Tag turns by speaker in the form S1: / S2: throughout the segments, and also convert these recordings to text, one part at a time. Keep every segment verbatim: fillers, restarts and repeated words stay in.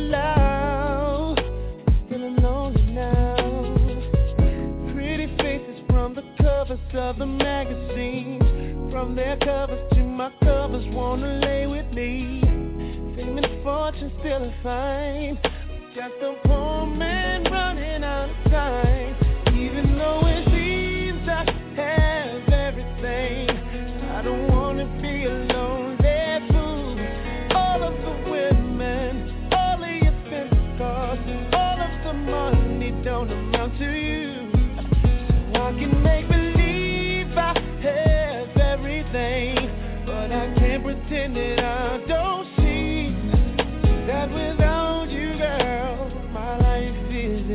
S1: love, feeling lonely now. Pretty faces from the covers of the magazines, from their covers to my covers, wanna lay with me. Fame and fortune still a find, just a poor man running out of time. Even though it seems I have everything, I don't wanna be alone. Let's move. All of the women, all of your fancy cars, all of the money don't amount to you. So I can make believe I have everything, but I can't pretend that I don't see that without you, girl, my life is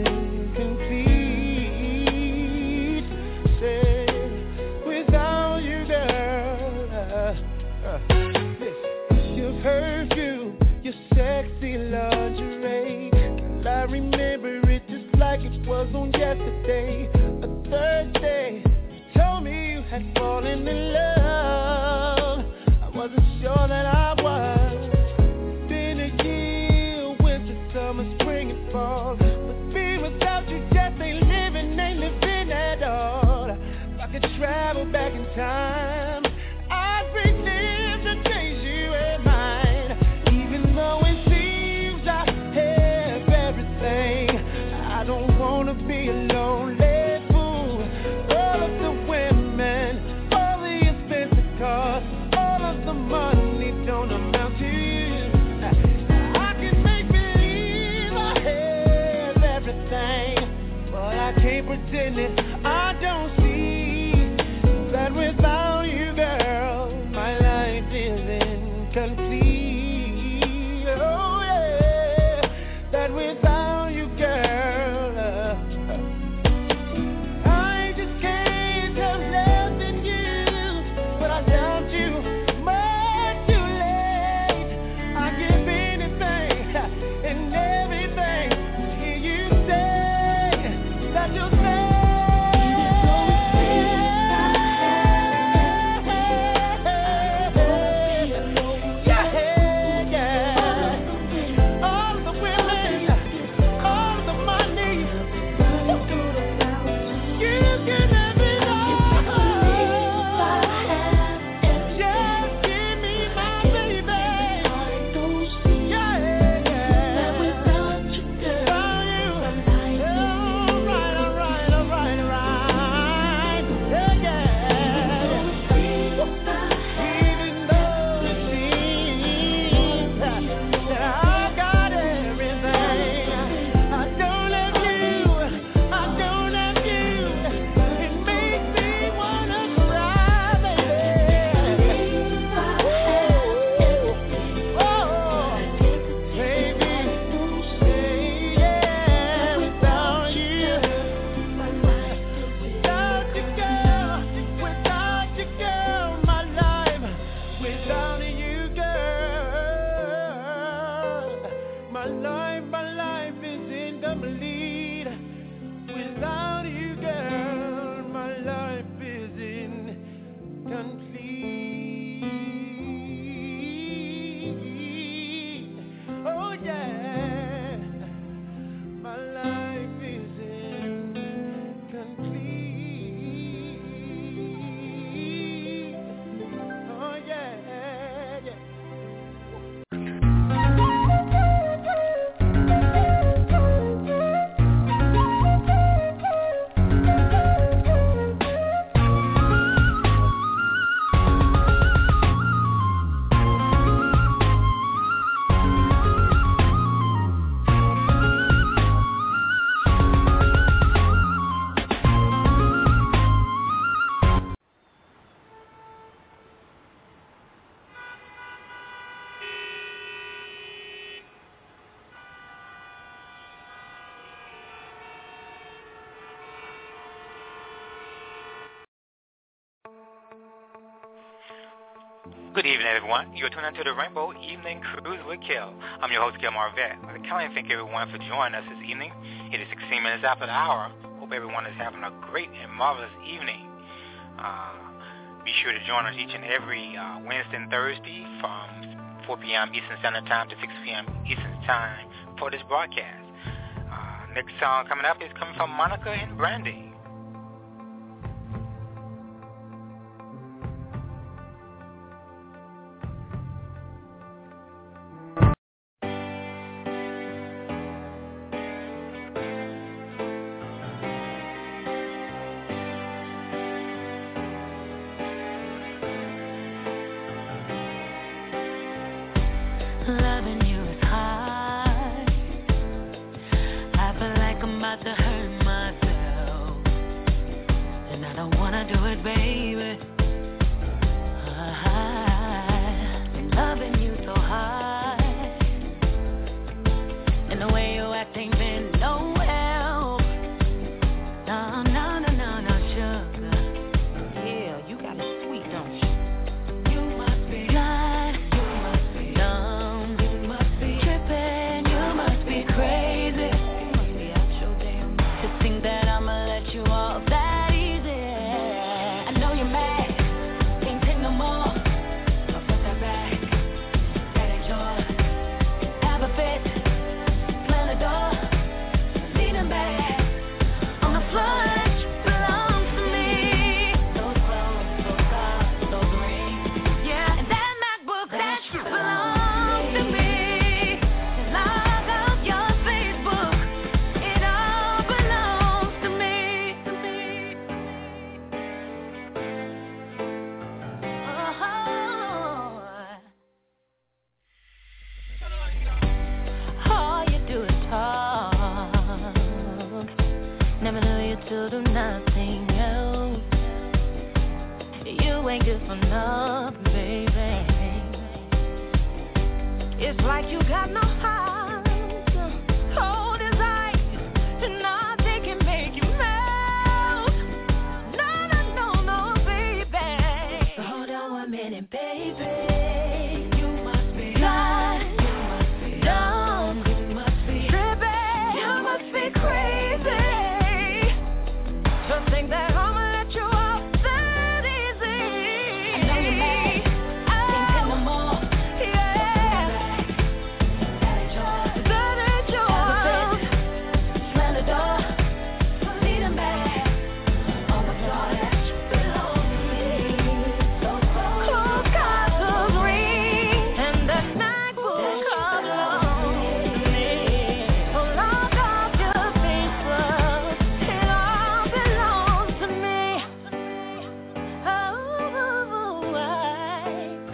S1: incomplete. Say, without you, girl, uh, uh, listen, your perfume, your sexy lingerie, girl, I remember it just like it was on yesterday. A Thursday, you told me you had fallen in love. I wasn't sure that I was. Been a year, winter, summer, spring and fall, but being without you just ain't living, ain't living at all. If I could travel back in time, I'd relive the days you were mine. Even though it seems I have everything, I don't wanna be alone. Let's move. All of the women, all the expensive cars, all of the money don't amount to you. I can make believe I have everything, but I can't pretend that I don't see that without you, girl, my life is incomplete. Oh yeah, that without you, girl, uh, I just can't have loving you, but I doubt you much too late. I give anything and everything to hear you say that you'll stay.
S2: Good evening, everyone. You're tuned into the Rainbow Evening Cruise with Kel. I'm your host, Kel Marvette. I can't thank everyone for joining us this evening. It is sixteen minutes after the hour. Hope everyone is having a great and marvelous evening. Uh, be sure to join us each and every uh, Wednesday and Thursday from four p.m. Eastern Standard Time to six p.m. Eastern Time for this broadcast. Uh, next song coming up is coming from Monica and Brandy.
S3: Loving you is hard. I feel like I'm about to hurt myself, and I don't wanna do it, baby. I'm loving you so hard, and the way you act ain't been no help. No, no, no, no, no, sugar. Yeah, you got it sweet, don't you? You must be blind. You must be dumb. You must be tripping. You must be crazy. You must be out your damn mind to think that I'ma let you off that easy. I know you're mad. Can't take no more. I'll put that back. That ain't yours. Have a fit. Slam the door. Lead him back. On the floor that belongs to me. Those clothes, those cars, those rings. Yeah, and that MacBook that belongs to me. Log off your Facebook. It all belongs to me. To me. Oh. All you do is talk. Never knew you to do nothing else. You ain't good for nothing, baby. It's like you got no heart. Hold his eyes, and nothing can make you melt. No, no, no, no, baby. So hold on one minute, baby. You must be blind. You must be dumb. You must be tripping. You must be crazy. Just think that I'ma let you off that easy. I know you're mad. Can't take no more. Yeah. That ain't yours. That ain't yours. Slam the door. Lead him back. On the floor that belongs to me. Those clothes, cars, those rings, and that MacBook all belongs to me. So log off your Facebook. It all belongs to me. Oh, I, I,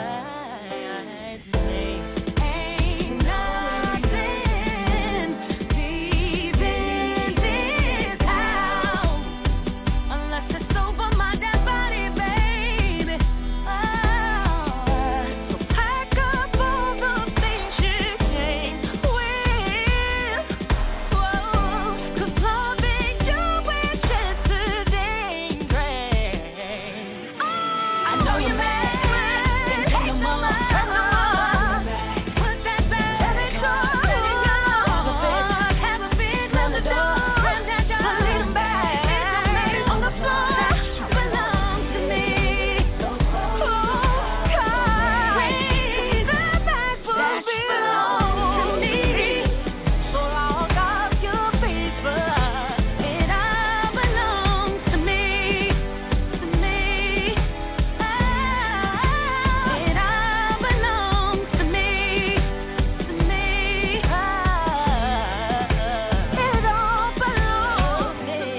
S3: me. Ain't nothing deep in this house unless it's over my dead body, baby. Oh, so pack up all the things you came with. Whoa, 'cause loving you is just too dangerous. I know you're mad. Can't take no more. Put that back. Let it go. Have a fit. Have a fit. Slam the door. Slam that door. Lead him back. On the floor that belongs to me. Those clothes, cars, rings, that MacBook belongs to me. So log off your Facebook. It all belongs to me. To me. Ah, it all belongs to me. To me. Ah, it all belongs to me.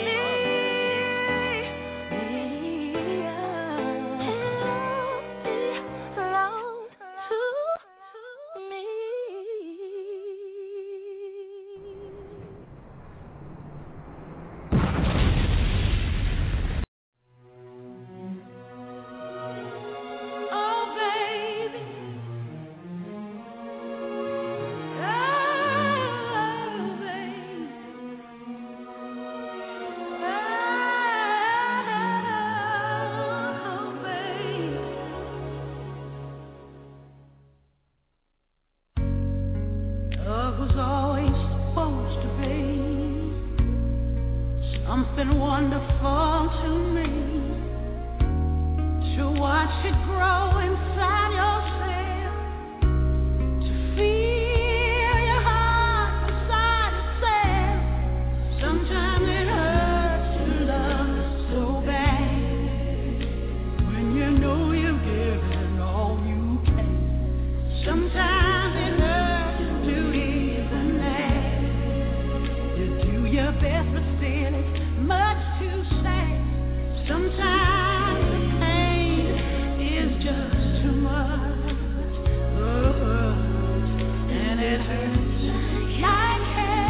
S3: Belongs to me. Oh, baby. Oh, baby. Oh, baby. Love was always supposed to be something wonderful to me. To watch it grow inside yourself, to feel your heart best, but still it's much too sad. Sometimes the pain is just too much, oh, and it hurts like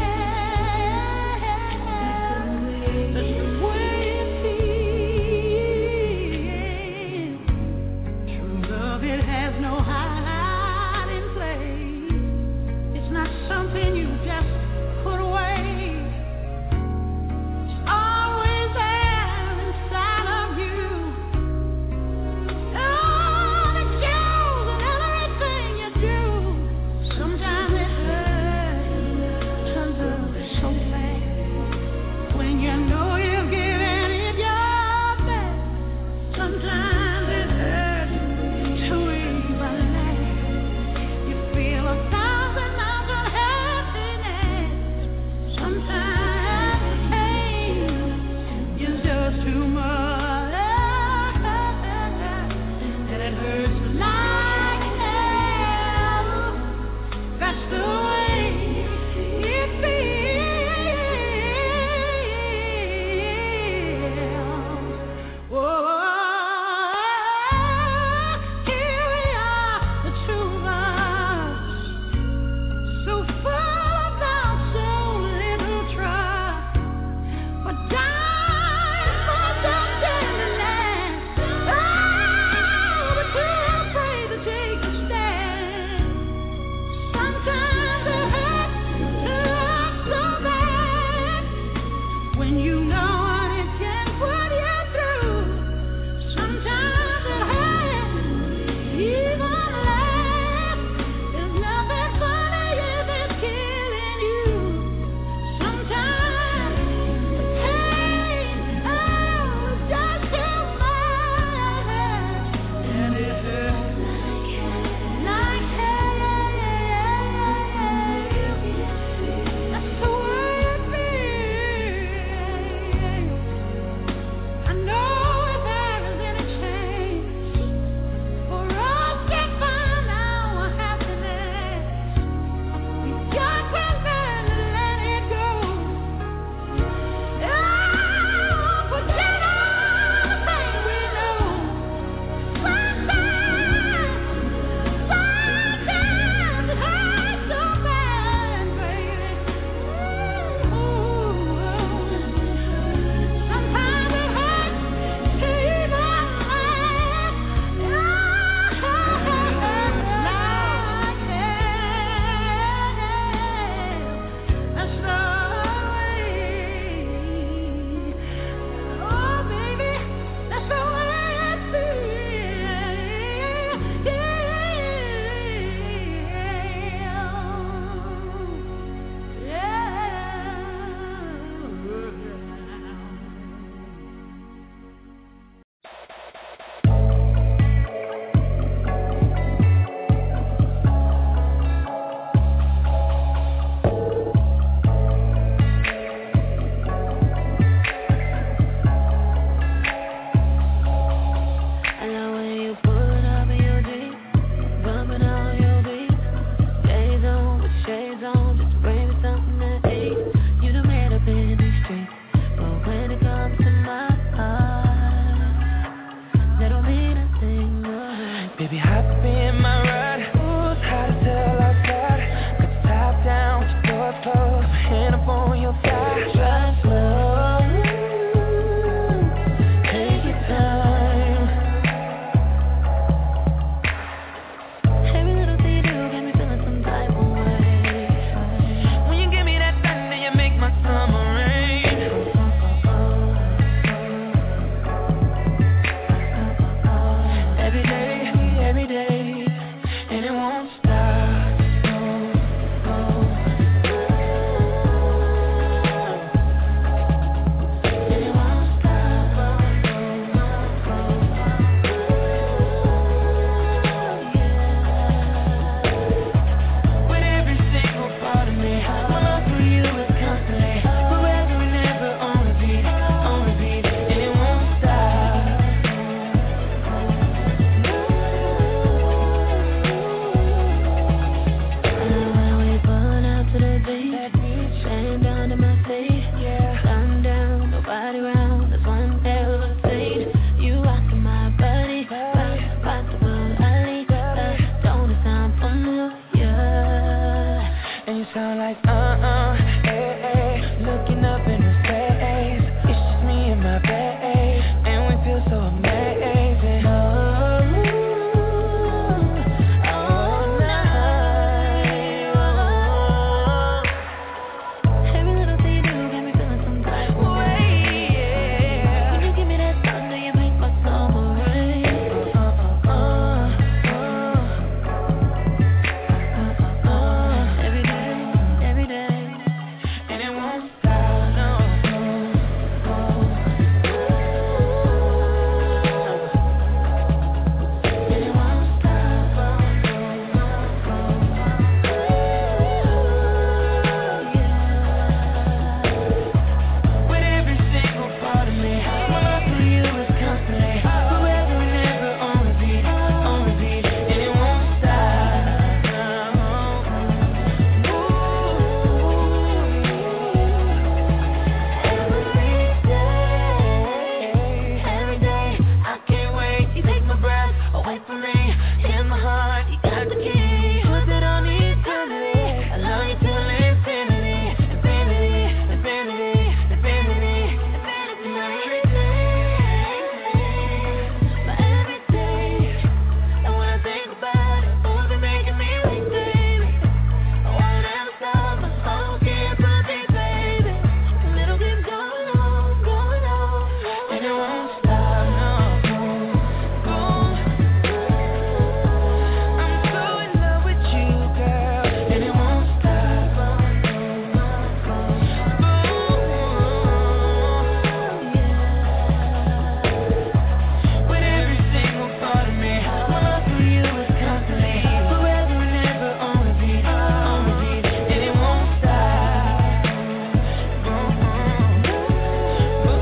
S3: hell. That's the way it feels. True love, it has no hiding place. It's not something you just put away. It's always there inside of
S1: like uh-uh, eh, eh. Looking up in her face, it's just me and my babe, and we feel so amazing. Oh, all night. Oh. Every little thing you do got me feeling some type of way, yeah. When you give me that thunder, you make my summer rain. Uh, uh, uh, uh, uh, uh, uh. Every day, every day, and it won't stop, no. Oh, oh, and it won't stop, oh, oh, yeah. With every single part of me, my love for you is constantly forever and ever on repeat, on repeat, and it won't stop. Every day, every day, I can't wait. You take my breath away from me, in my heart, you got the key. Put it on eternity. I love you till infinity, infinity, infinity, infinity, infinity. My every day, and when I think about it, oh, they're making me weak, baby. I won't ever stop, my soul can't put me, baby. And it'll keep going on, going on, and it won't stop, no. Boom, I'm so in love with you, girl, and it won't stop. Boom, yeah. With every single part of me, my love for you is constantly forever and ever on repeat, on repeat, and it won't stop. Boom, boom,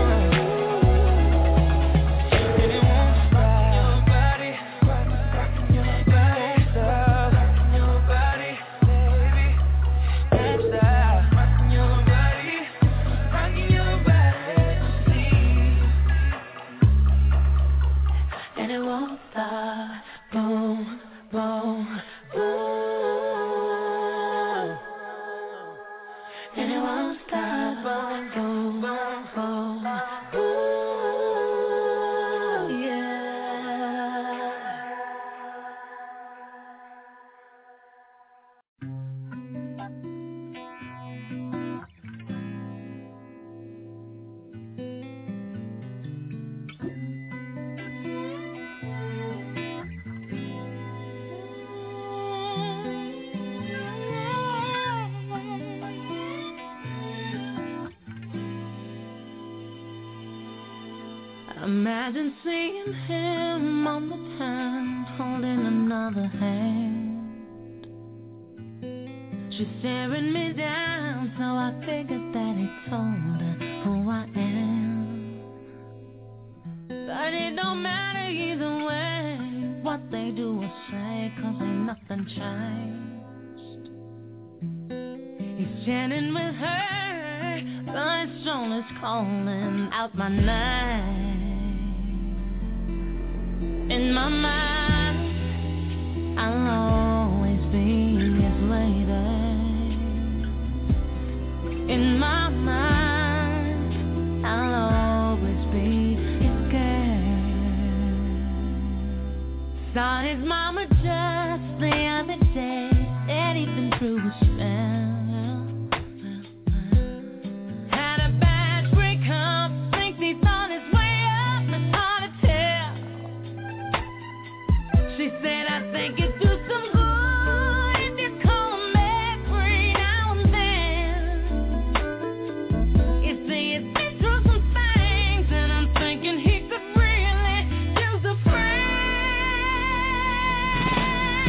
S1: and it won't stop. Your body, rocking your body, stop. Rocking your body, baby, can't stop. Rocking your body, rocking your body, see. And it won't stop. Boom, boom, boom. And it won't stop. Boom, boom, boom, boom, boom. Yeah. Imagine seeing him on the town, holding another hand. She's staring me down, so I figured that he told her who I am. But it don't matter either way, what they do or say, 'cause ain't nothing changed. He's chatting with her, but his soul is calling out my name. In my mind, I'll always be his lady. In my mind, I'll always be his girl. Saw his mama just the other day, said he'd been through a spell. Had a bad breakup, thinks he's on his way up, it's hard to tell. She said, I think it do some good if you call him back every now and then. You see, it's been through some things, and I'm thinking he could really use a friend.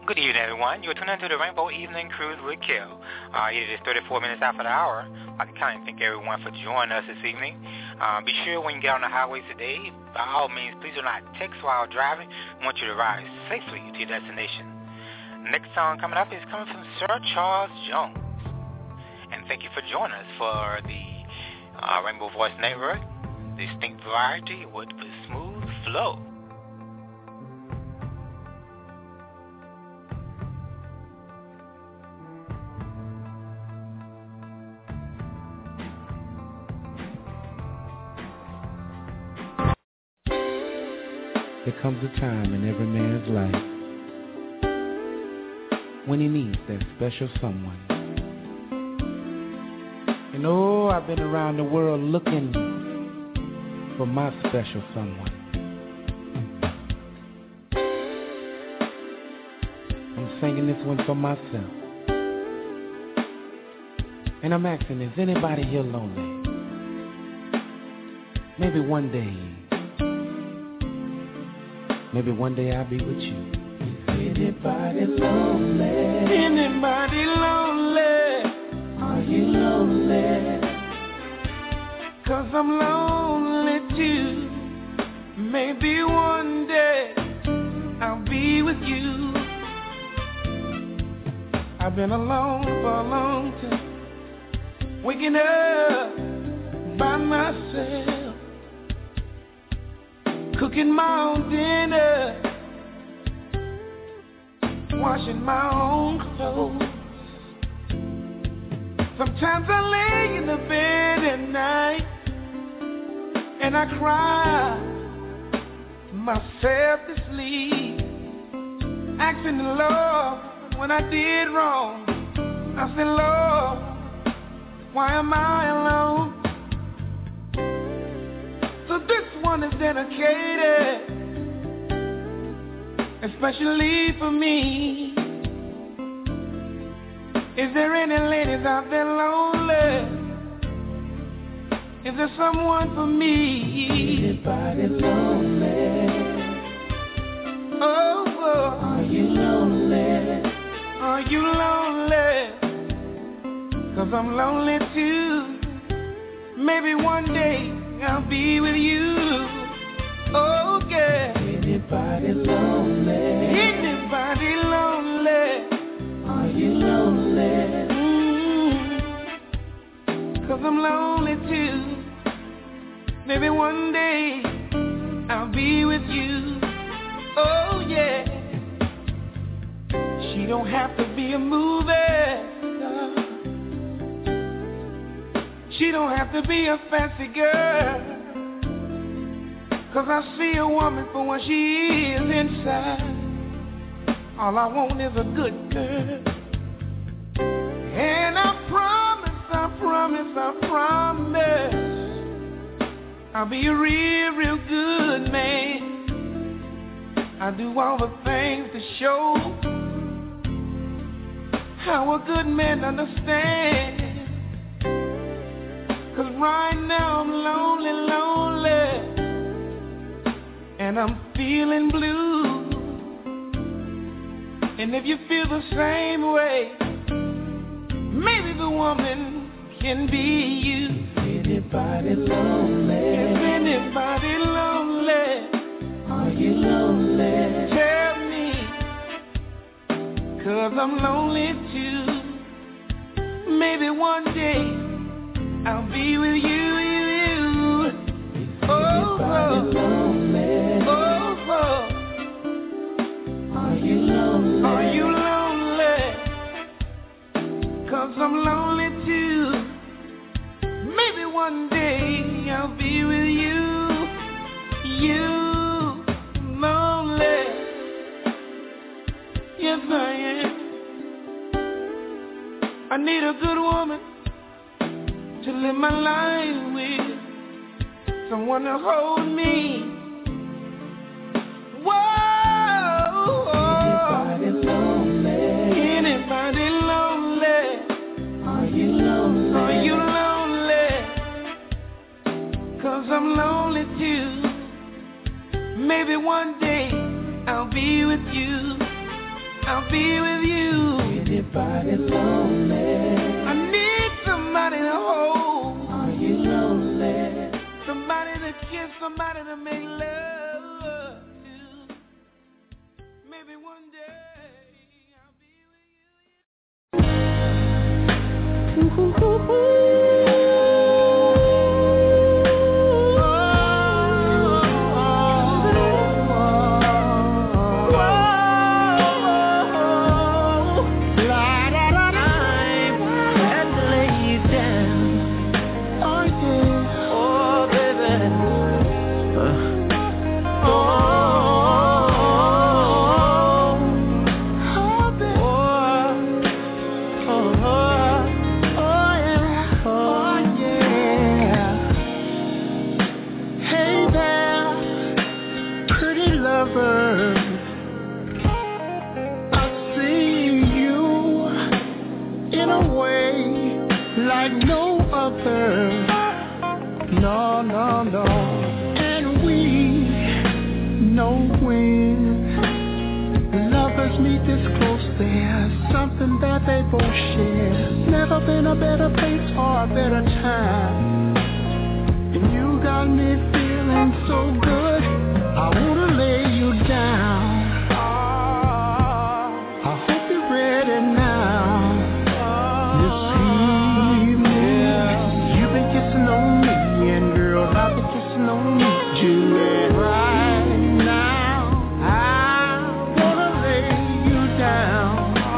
S2: Good evening, everyone. You're tuned into the Rainbow Evening Cruise with Kill. Uh, it is thirty-four minutes after the hour. I can kind of thank everyone for joining us this evening. Uh, be sure when you get on the highways today, by all means, please do not text while driving. We want you to arrive safely to your destination. Next song coming up is coming from Sir Charles Jones. And thank you for joining us for the uh, Rainbow Voice Network, distinct variety with a smooth flow.
S4: There comes a time in every man's life when he needs that special someone. And oh, I've been around the world looking for my special someone. I'm singing this one for myself. And I'm asking, is anybody here lonely? Maybe one day Maybe one day I'll be with you. Is anybody lonely? Anybody lonely? Are you lonely? Cause I'm lonely too. Maybe one day I'll be with you. I've been alone for a long time, waking up by myself, cooking my own dinner, washing my own clothes. Sometimes I lay in the bed at night and I cry myself to sleep, asking the Lord when I did wrong. I said, Lord, why am I alone? So this one is dedicated, especially for me. Is there any ladies out there lonely? Is there someone for me? Anybody lonely? Oh, oh. Are you lonely? Are you lonely? Cause I'm lonely too. Maybe one day I'll be with you. Oh, yeah. Anybody lonely? Anybody lonely? Are you lonely? Mm-hmm. Cause I'm lonely too. Maybe one day I'll be with you. Oh, yeah. She don't have to be a movie. No. She don't have to be a fancy girl. Cause I see a woman for what she is inside. All I want is a good girl. And I promise, I promise, I promise I'll be a real, real good man. I do all the things to show how a good man understands. Cause right now I'm lonely, lonely, and I'm feeling blue. And if you feel the same way, maybe the woman can be you. Anybody lonely? Is anybody lonely? Are you lonely? Tell me, cause I'm lonely too. Maybe one day I'll be with you, you, you. Oh, oh, lonely? Oh, oh. Are you lonely? Are you lonely? Cause I'm lonely too. Maybe one day I'll be with you, you, lonely. Yes, I am. I need a good woman to live my life with, someone to hold me. Whoa, anybody lonely? Anybody lonely? Are you lonely? Are you lonely? Cause I'm lonely too. Maybe one day I'll be with you. I'll be with you.
S1: Anybody lonely?
S4: I need somebody to hold.
S1: Are you lonely?
S4: Somebody to kiss, somebody to make love to. Maybe one day I'll be with you. Ooh, ooh, ooh, ooh. No, no, no. And we know when lovers meet this close, there's something that they both share. Never been a better place or a better time. And you got me feeling so good, I wanna lay you down. I hope you're ready now. This evening, you've been kissing on me, and girl, I've been kissing on you too. And right now, I wanna lay you down.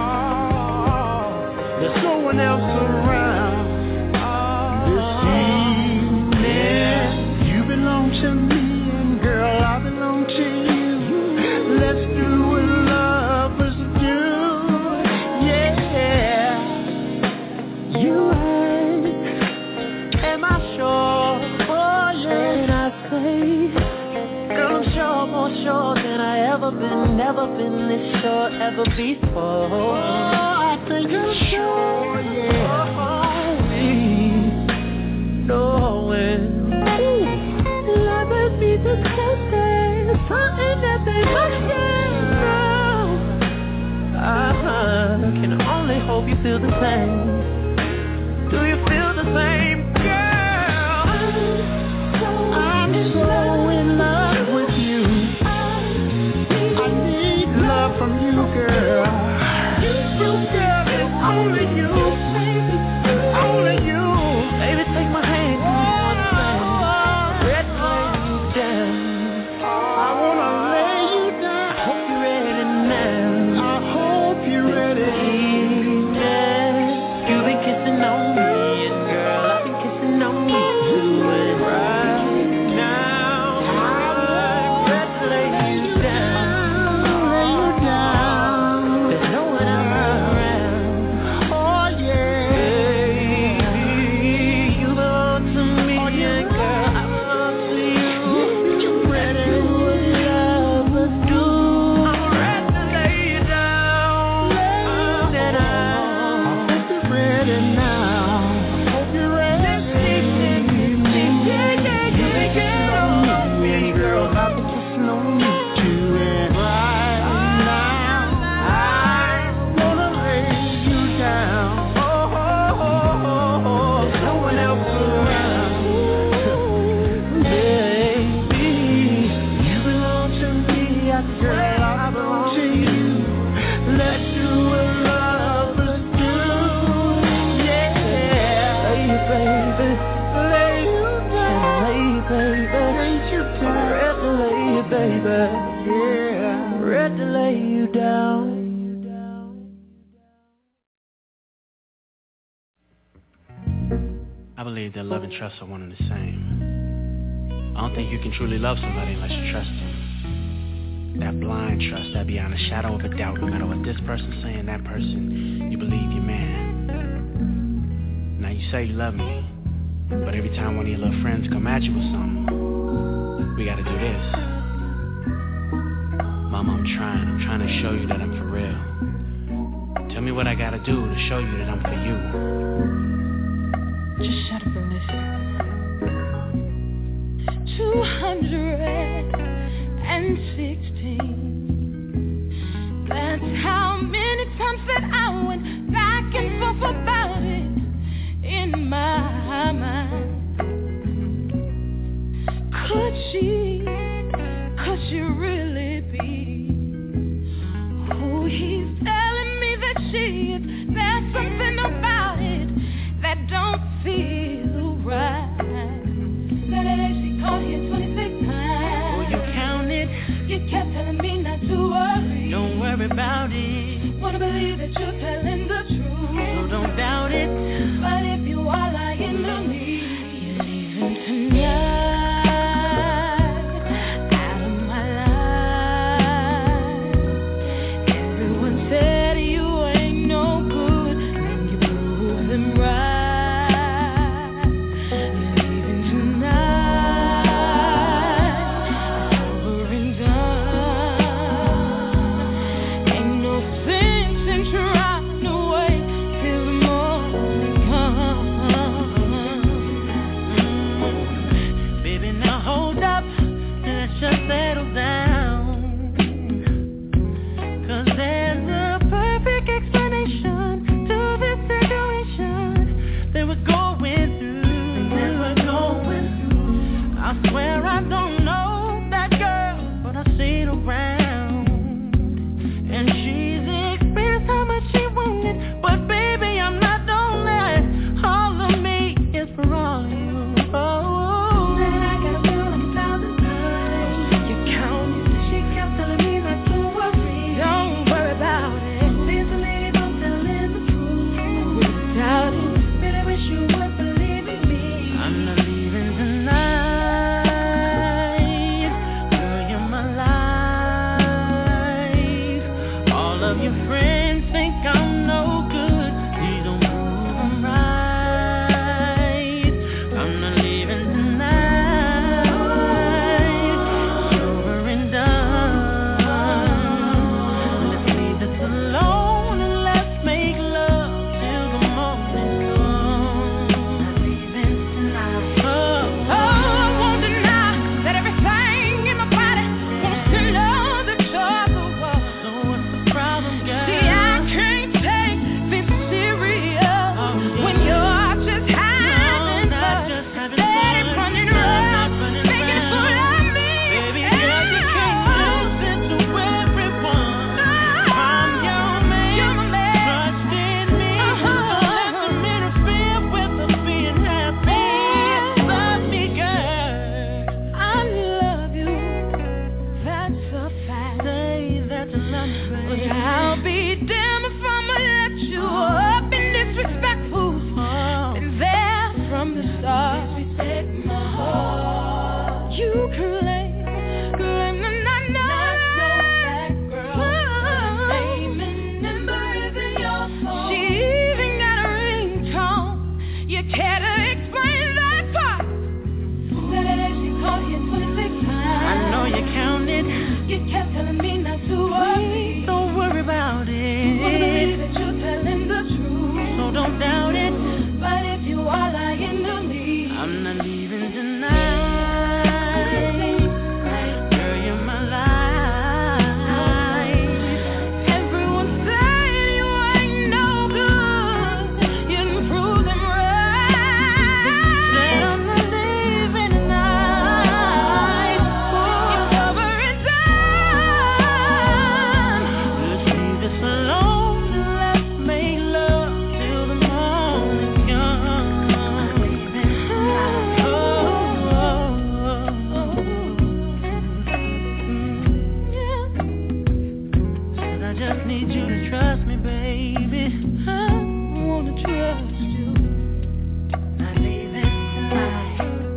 S4: There's no one else around. This evening, you belong to me, and girl, I belong to you. Let's do what lovers do. Yeah, you ain't. Am I sure? Oh yeah. And I say, girl, I'm sure, more sure than I ever been, never been this sure ever before. Oh, I think I'm sure, yeah. Oh, me knowing, lovers need to test it, something that they must know. I can only hope you feel the same. Do you feel the same, girl? I'm so in love with you. I need love from you, girl. You, girl, it's only you. Only you. Baby, take my hand, do you understand? Let's lay you down. I wanna lay you down. I hope you're ready now. I hope you're ready. Yeah. You've been kissing on me, and girl, I've been kissing on you too. And right now, I'm ready to lay you down. Lay you down. There's no one else around. Oh yeah, baby, you belong to me, and girl, I belong to you. You ready? Do what lovers do. I'm ready to lay you down. Lay you down. I hope you're ready now. Hope you're ready. This evening, yeah, yeah, yeah, yeah. On me, girl, I've been kissing on you too. And right now, I wanna lay you down. Oh, oh, oh, oh, oh. There's no one else around. Baby, you belong to me, I girl, I belong to you. Let's do what lovers do. Yeah, lay you, baby, lay you down, lay you, baby, lay you down, ready to lay you, baby, yeah, ready to lay you down.
S5: I believe that love and trust are one and the same. I don't think you can truly love somebody unless you trust them. That blind trust, that beyond a shadow of a doubt, no matter what this person's saying, that person, you believe your man. Now you say you love me, but every time one of your little friends come at you with something, we gotta do this. Mama, I'm trying, I'm trying to show you that I'm for real. Tell me what I gotta do to show you that I'm for you.
S3: Just shut up and listen. Two hundred and sixteen. That's how Wanna believe that you're telling the truth, so don't doubt it. But if you are lying to me, you're leaving tonight out of my life. Everyone said you ain't no good, then you prove them right. You're leaving tonight, over and done. Ain't no sense in trying to wait till the morning comes. Baby, now hold up, let's just settle down. 'Cause there's a perfect explanation to this situation that we're going through. That we're going through. I swear I don't know that girl, but I've seen her around, and she's expressed how much she wanted. But baby, I'm not lonely. All of me is for all you. Oh, that I got a million thousand times. You counted. She kept telling me not to worry. Don't worry about it. There's a lady don't telling the truth. Without it, but I wish you would believe in me. I'm not leaving tonight. Girl, you're my life. All of your friends think I'm no good. Please don't prove I'm right. I'm not leaving tonight. It's over and done. Let's leave this alone and let's make love till the morning comes. Not leaving tonight. Oh, oh, I won't deny that everything in my body wants to know that you're the one. So what's the problem, girl? See, I can't take this serious when you're just having
S4: not
S3: fun.
S4: just having
S3: Steady
S4: fun.
S3: running
S4: No,
S3: around,
S4: not running
S3: making a fool
S4: around.
S3: of me.
S4: Baby girl, you can't listen to everyone. I'm your man.
S3: You're my man.
S4: Trust in me.
S3: Uh-huh.
S4: Don't let them interfere with us being happy. Love me, girl.
S3: I love you, that's a fact.
S4: Say that you love me,
S3: But
S4: baby.
S3: I'll be damned if I'ma let you up and disrespectful.
S4: Oh.
S3: Been there from the start. Disrespect my heart. You claim, claim that I know. That girl. Claiming number isn't your phone. She even got a ringtone. You care to explain that part? Said that she called you twenty-six times.
S4: I know you counted.
S3: You kept telling me not to worry.
S4: Don't worry about
S3: Wanna believe
S4: it.
S3: that you're telling the truth,
S4: So don't doubt it.
S3: but if you are lying to me,
S4: I'm not leaving tonight. Girl, you're my life.
S3: everyone saying you ain't no good. You didn't prove them right.
S4: Said I'm not leaving tonight.
S3: It's over and done.
S4: Let's leave this alone and let's make love till the morning comes. Oh, oh, oh.
S3: Yeah.
S4: Said I just need you to trust me, baby.
S3: I wanna trust you.
S4: Not leaving tonight.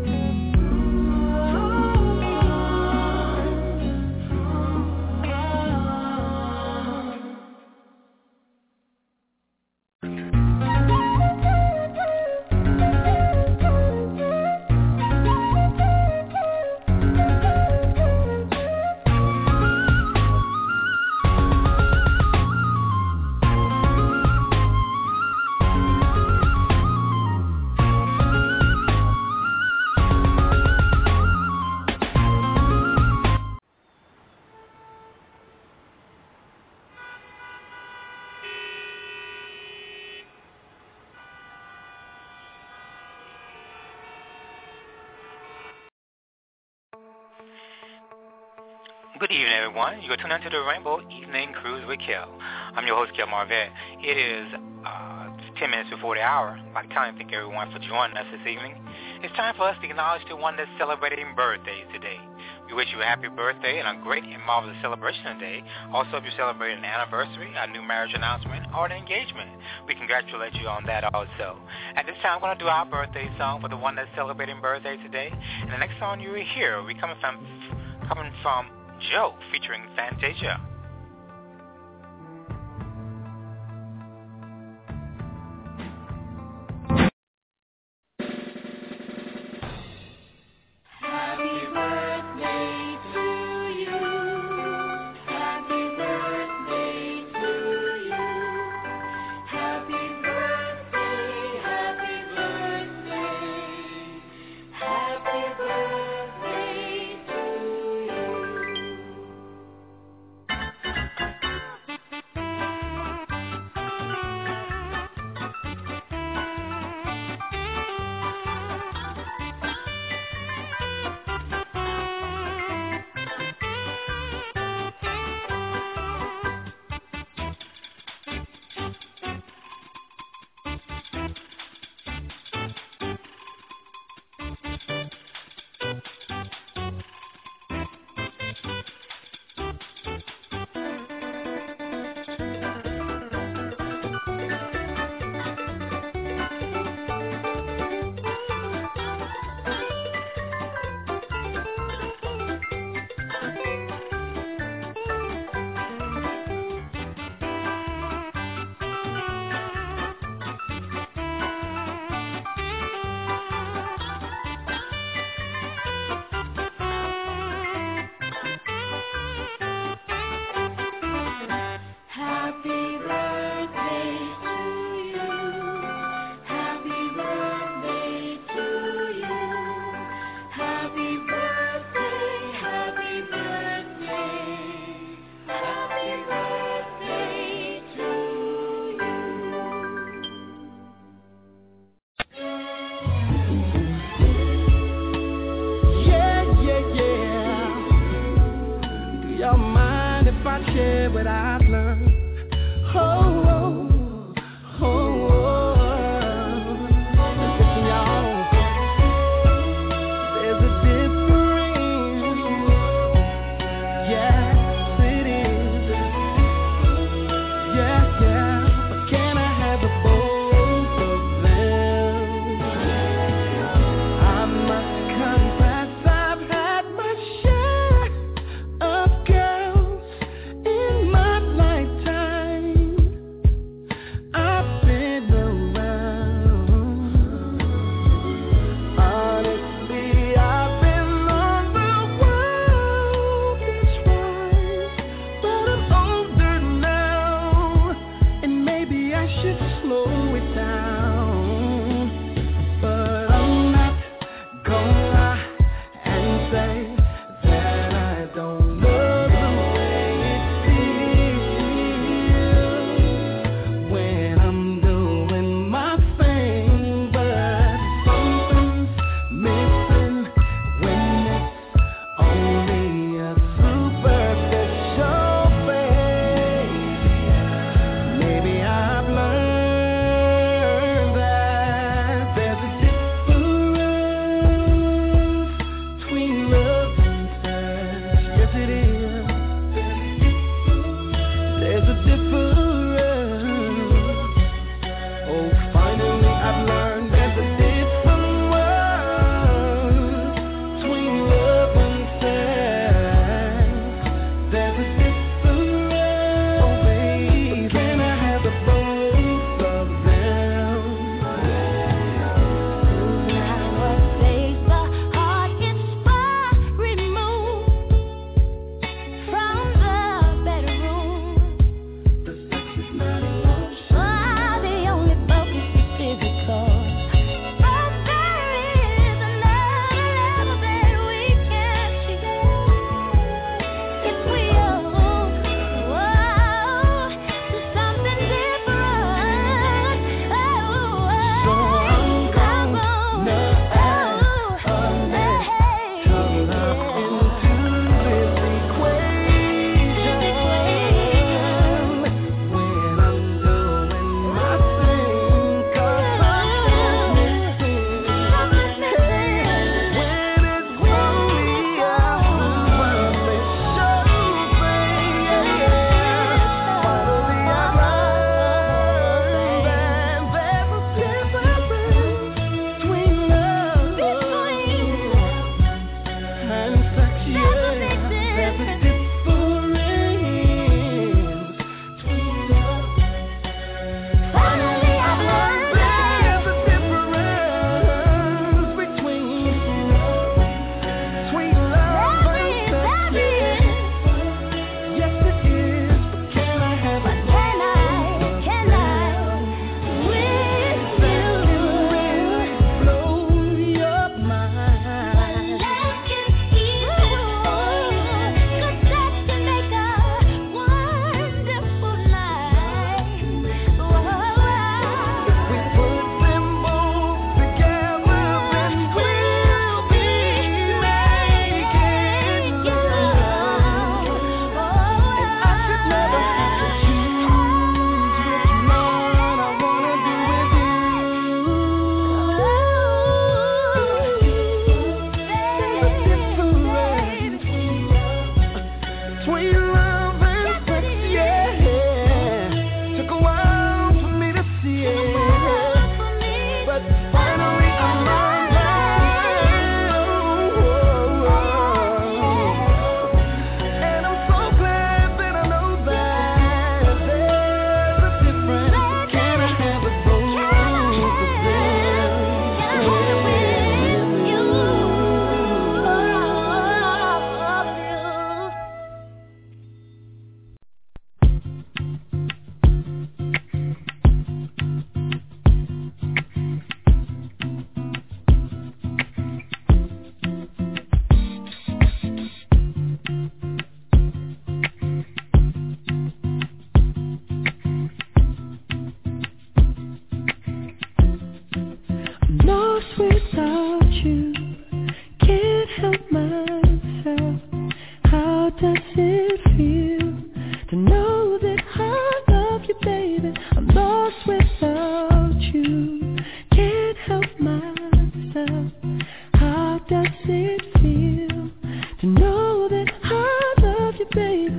S2: Good evening, everyone. You're tuned into the Rainbow Evening Cruise with Kel. I'm your host, Kel Marvette. It is uh, ten minutes before the hour. I'd like to kind of thank everyone for joining us this evening. It's time for us to acknowledge the one that's celebrating birthdays today. We We wish you a happy birthday and a great and marvelous celebration today. Also, if you celebrate an anniversary, a new marriage announcement, or an engagement, we congratulate you on that also. At this time, I'm going to do our birthday song for the one that's celebrating birthday today. And the next song you will hear will be coming from, coming from Joe featuring Fantasia.
S1: My
S3: How does it feel to know that I love you, baby?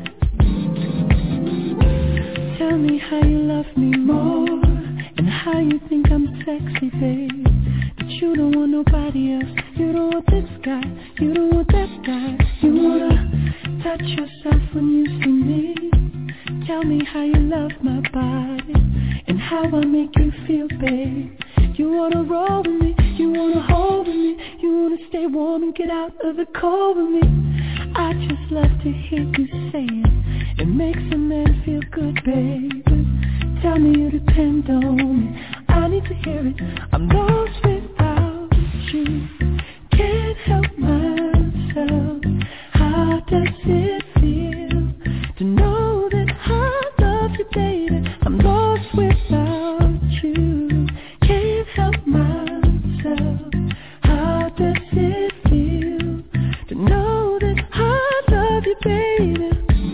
S3: Tell me how you love me more, and how you think I'm sexy, babe. That you don't want nobody else, you don't want this guy, you don't want that guy. You wanna touch yourself when you see me. Tell me how you love my body, and how I make you feel, babe. You wanna roll with me, you wanna hold with me, you wanna stay warm and get out of the cold with me. I just love to hear you say it, it makes a man feel good, baby. Tell me you depend on me, I need to hear it. I'm lost without you, can't help myself. How does it feel to know that I love you, baby? I'm lost without you, can't help myself. How does it feel to know that I love you, baby?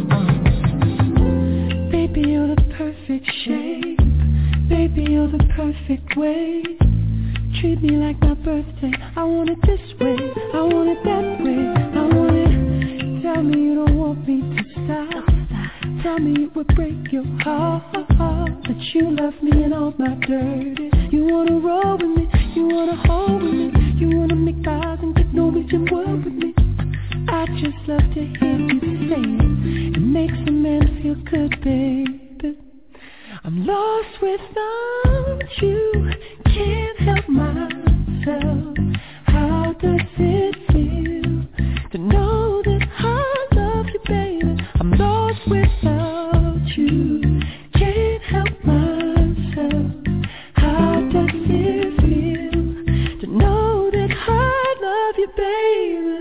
S3: Uh, baby, you're the perfect shape, baby, you're the perfect way. Treat me like my birthday, I want it this way, I want it that way, I want it. Tell me you don't want me to stop, tell me it would break your heart that you love me and all my dirty. You wanna roll with me, you wanna hold with me, you wanna make vows and get Norwegian word with me. I just love to hear you say it, it makes a man feel good, baby. I'm lost without you, can't help myself. How does it feel to know that I love you, baby? I'm lost without you, can't help myself. How does it feel to know that I love you, baby?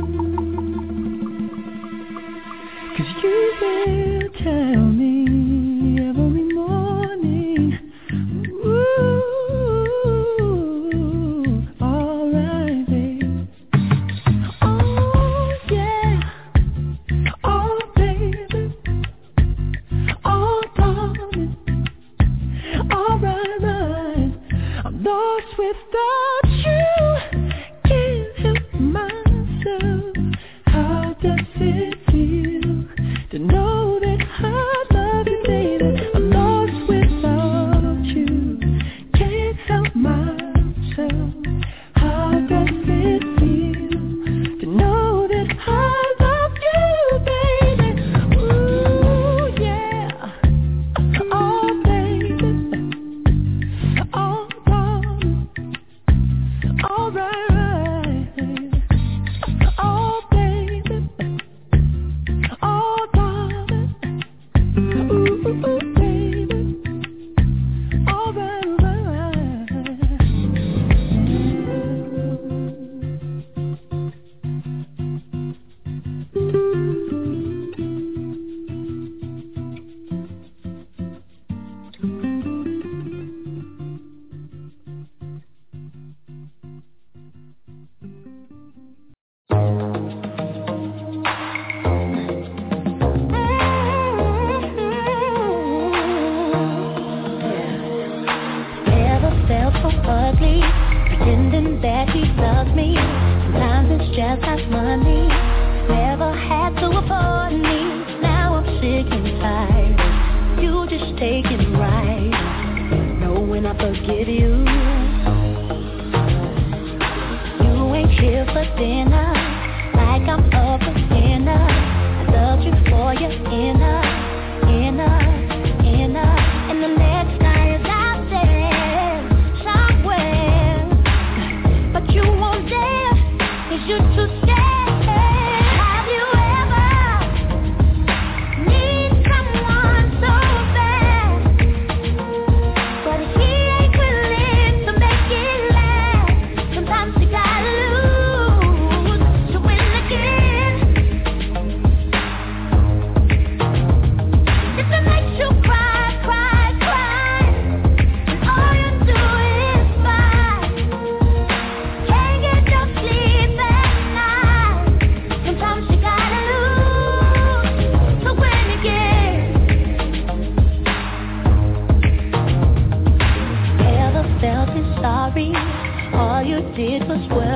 S3: 'Cause you will tell me every morning, ooh, alright, babe. Oh yeah, oh baby, oh darling, alright, right. I'm lost without you, can't help myself.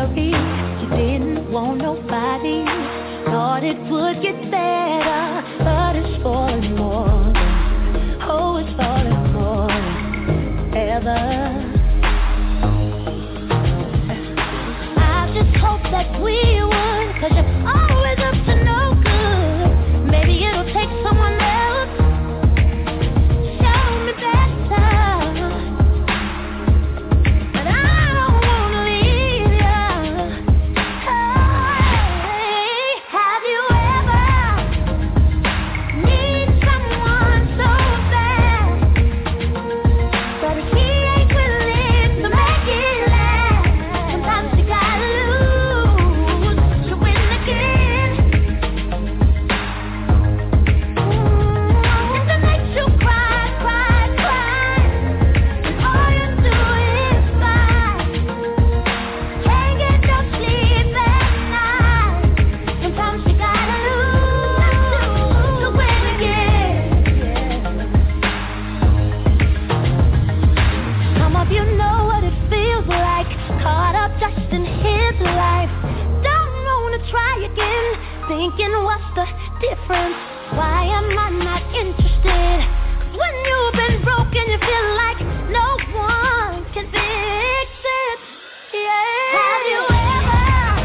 S3: worry. You didn't want nobody. Thought it would get better, but it's falling more. Oh, it's falling more than ever. I just hope that we would, 'cause you're always up to no good. Maybe it'll take someone else. Show me better. But I don't wanna leave ya. Hey, have you ever need someone so bad, but he ain't willing to make it last? Sometimes you gotta lose to win again. If it makes you cry, cry, cry, and all you do is fight, can't get no sleep at night. Sometimes you gotta lose to win again. Some of you know what it feels like, caught up just in his life. Don't wanna try again, thinking what's the difference? Why am I not interested? 'Cause when you've been broken, you feel like no one can fix it. Yeah. Have you ever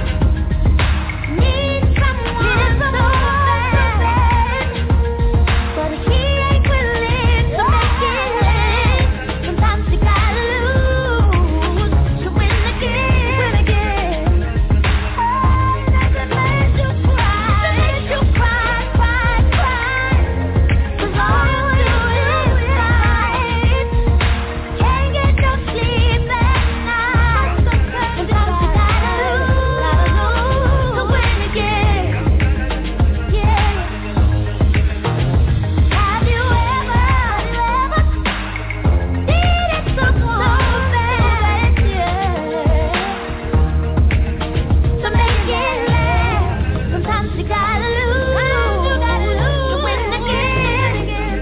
S3: need someone so bad, but he ain't willing to make it? Sometimes you gotta lose to win again. Win again. Oh, does it make you cry? Does it make you cry, cry, cry? 'Cause all you do is fight. Can't get no sleep at night. Sometimes you gotta lose to win again. Yeah. Have you ever, ever needed someone bad, yeah, to make it last? Sometimes you gotta lose, you gotta lose to win again.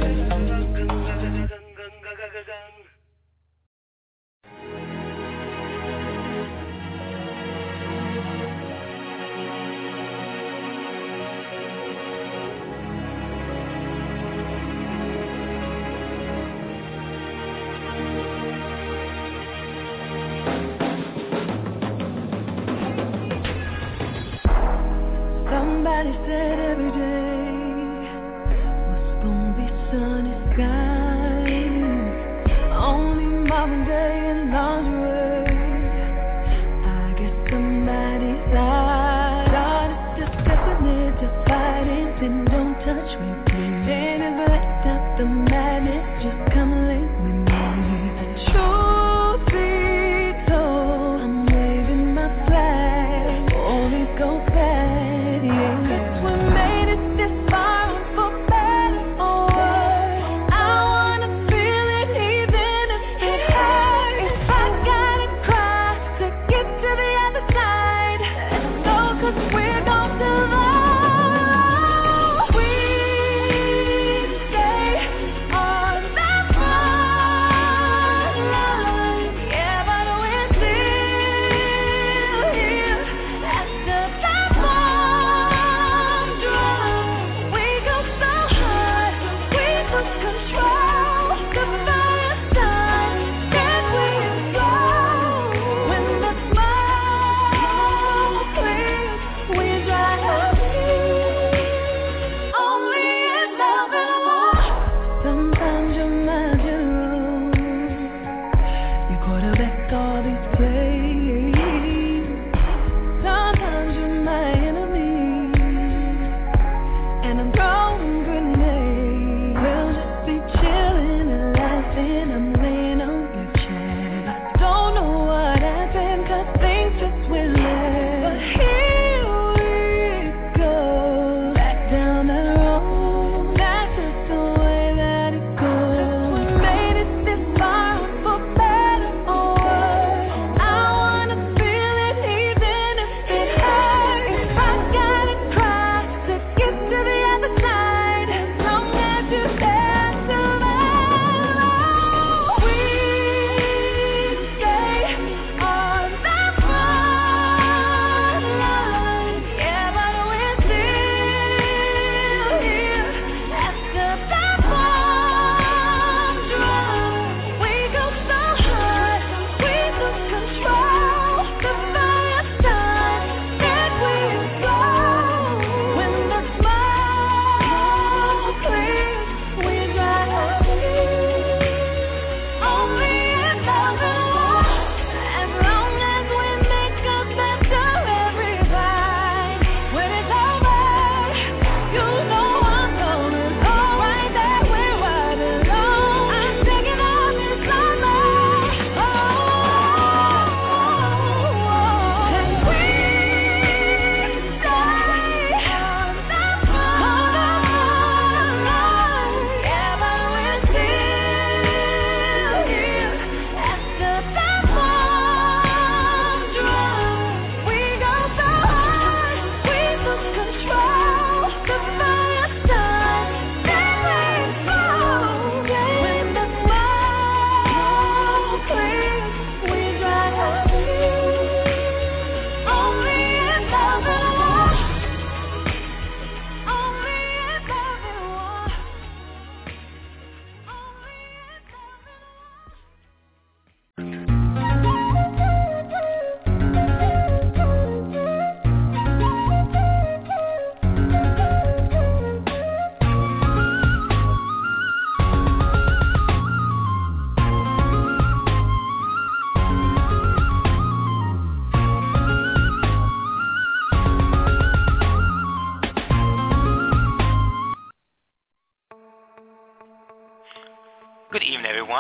S6: Somebody said every day was gonna be sunny skies. Only Marvin Gaye and lingerie. I guess somebody's lied. Honest, just stepping in, just fighting. Then don't touch me, please. Then if I let out the madness, just come lay with me. Truth be told, I'm waving my flag. Holy Ghost bad, yeah. 'Cause we made it this far, for better or worse. I wanna feel it even if it hurts. If I gotta cry to get to the other side,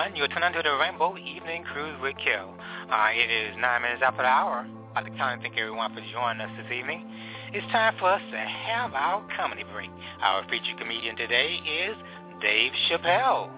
S2: everyone. You're tuned into the Rainbow Evening Cruise with Kel. Uh, it is nine minutes after the hour. I'd like to kind of thank everyone for joining us this evening. It's time for us to have our comedy break. Our featured comedian today is Dave Chappelle.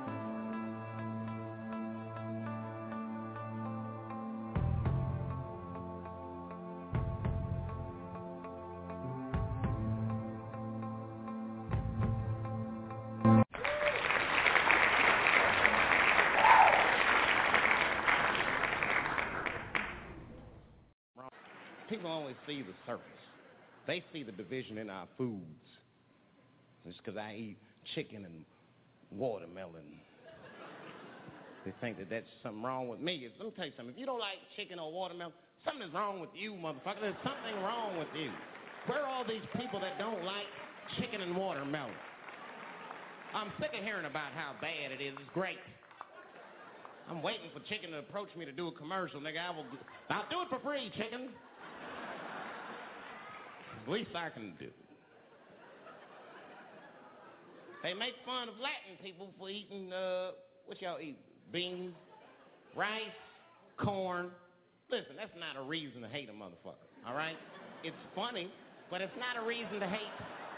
S7: People only see the surface. They see the division in our foods. It's because I eat chicken and watermelon. They think that that's something wrong with me. Let me tell you something. If you don't like chicken or watermelon, something is wrong with you, motherfucker. There's something wrong with you. Where are all these people that don't like chicken and watermelon? I'm sick of hearing about how bad it is. It's great. I'm waiting for chicken to approach me to do a commercial, nigga. I will, I'll do it for free, chicken. The least I can do. They make fun of Latin people for eating, uh, what y'all eat? Beans, rice, corn. Listen, that's not a reason to hate a motherfucker, all right? It's funny, but it's not a reason to hate.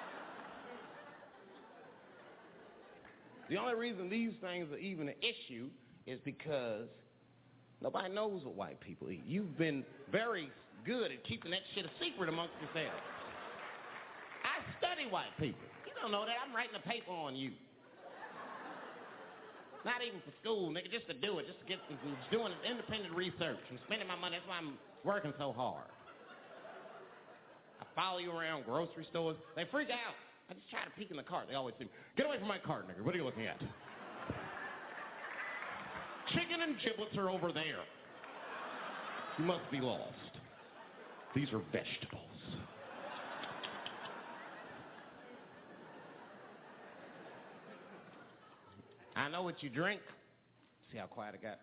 S7: The only reason these things are even an issue is because nobody knows what white people eat. You've been very good at keeping that shit a secret amongst yourselves. I study white people. You don't know that. I'm writing a paper on you. Not even for school, nigga, just to do it, just to get, I'm doing independent research. I'm spending my money. That's why I'm working so hard. I follow you around grocery stores. They freak out. I just try to peek in the cart. They always say, get away from my cart, nigga. What are you looking at? Chicken and giblets are over there. You must be lost. These are vegetables. I know what you drink. See how quiet I got?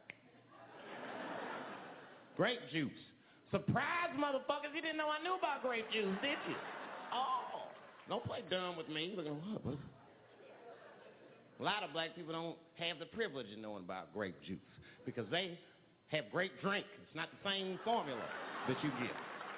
S7: Grape juice. Surprise, motherfuckers. You didn't know I knew about grape juice, did you? Oh, don't play dumb with me. Look at what? A lot of black people don't have the privilege of knowing about grape juice because they have grape drink. It's not the same formula that you get.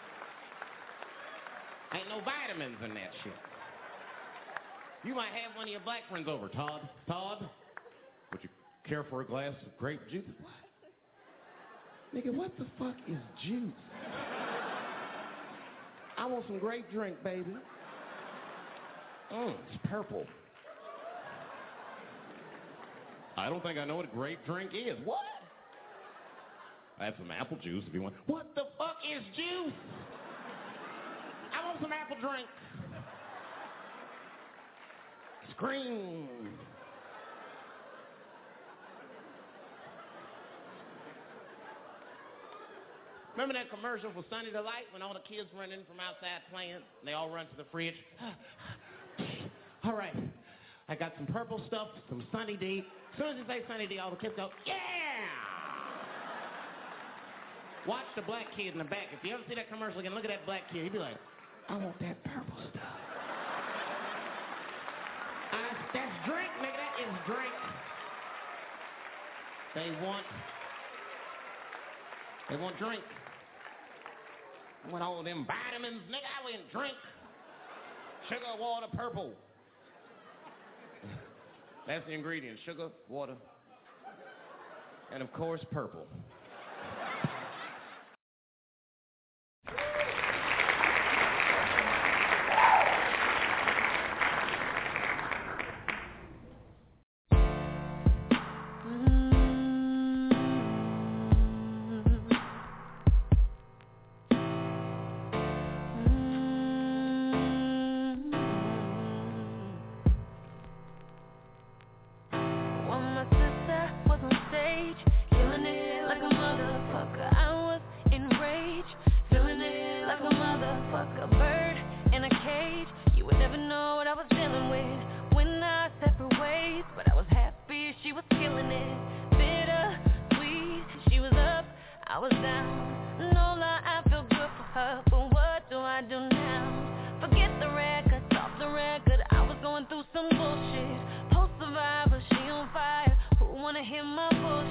S7: Ain't no vitamins in that shit. You might have one of your black friends over. Todd, Todd, would you care for a glass of grape juice? What? Nigga, what the fuck is juice? I want some grape drink, baby. Mm, it's purple. I don't think I know what a grape drink is. What? I have some apple juice if you want. What the fuck is juice? I want some apple drink. Scream. Remember that commercial for Sunny Delight when all the kids run in from outside playing? And they all run to the fridge. All right, I got some purple stuff, some Sunny D. As soon as you say Sunny D, all the kids go, yeah! Watch the black kid in the back. If you ever see that commercial again, look at that black kid. He'd be like, I want that purple stuff. Uh, that's drink, nigga. That is drink. They want, they want drink. I want all them vitamins, nigga. I want drink. Sugar, water, purple. That's the ingredients. Sugar, water, and of course, purple.
S6: Hear my voice.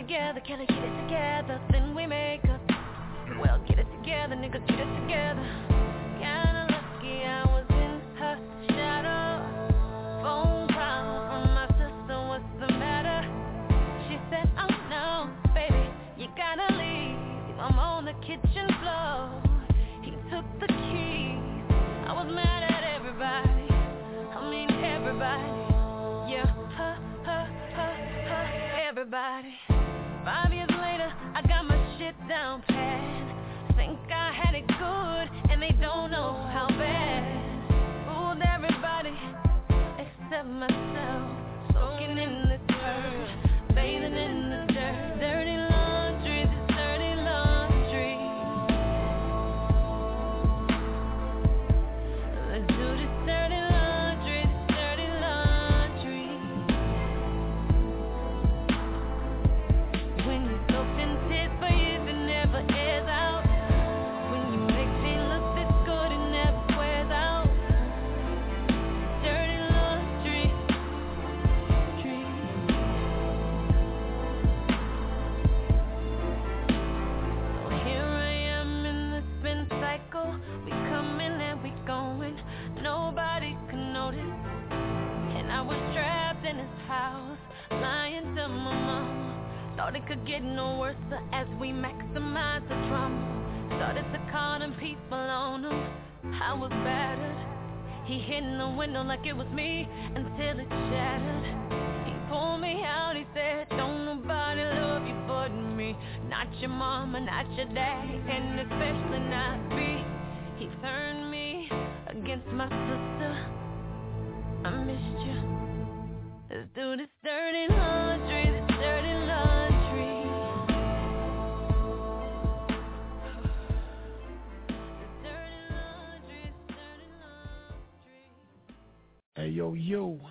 S3: together, can I get it together? Then we make up. Well, get it together, nigga, get it together. Kinda lucky I was in her shadow. Phone call from my sister, what's the matter? She said, oh no, baby, you gotta leave. I'm on the kitchen floor. He took the keys. I was mad at everybody. I mean everybody. Yeah, huh, huh, huh, huh, everybody. Five years later, I got my shit down pat. Think I had it good, and they don't know how bad. Fooled everybody, except myself. Soaking in the dirt, bathing in the dirt. Dirty laundry, this dirty laundry. Let's do this dirty laundry, this dirty laundry. When you soaked in tears for years, it never airs out. When you make me look this good, it never wears out. Dirty laundry, tree. So here I am in the spin cycle. We coming and we going. Nobody can notice. And I was trapped in his house, lying to my mama. Thought it could get no worse as we maximize the drama. Started to call them people on him. I was battered. He hit in the window like it was me until it shattered. He pulled me out, he said, don't nobody love you but me. Not your mama, not your daddy, and especially not me. He turned me against my sister. I missed you. Let's do this dirty laundry, this dirty laundry. This dirty laundry, this dirty laundry.
S8: Hey, yo, yo.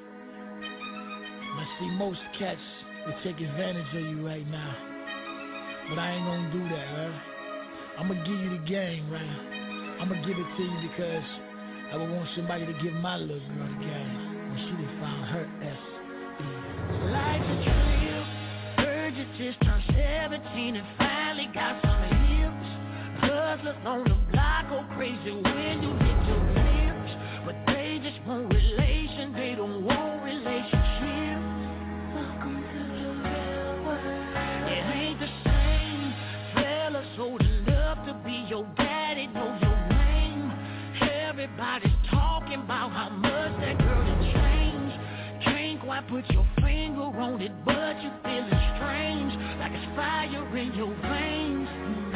S8: I see most cats will take advantage of you right now. But I ain't gonna do that, right? I'm gonna give you the game, right? I'm gonna give it to you because I would want somebody to give my little girl the game when she done found her S E.
S4: Life's a trip. Heard you just turned seventeen and finally got some hips. Hustlers on the block go crazy when you hit your lips. But they just want relation, they don't want relationship. Welcome to the real world. It ain't the same. Fellas old enough to be your daddy, know your name. Everybody's talking about how much that girl done changed. Can't quite put your finger on it, but you feeling strange, like it's fire in your veins.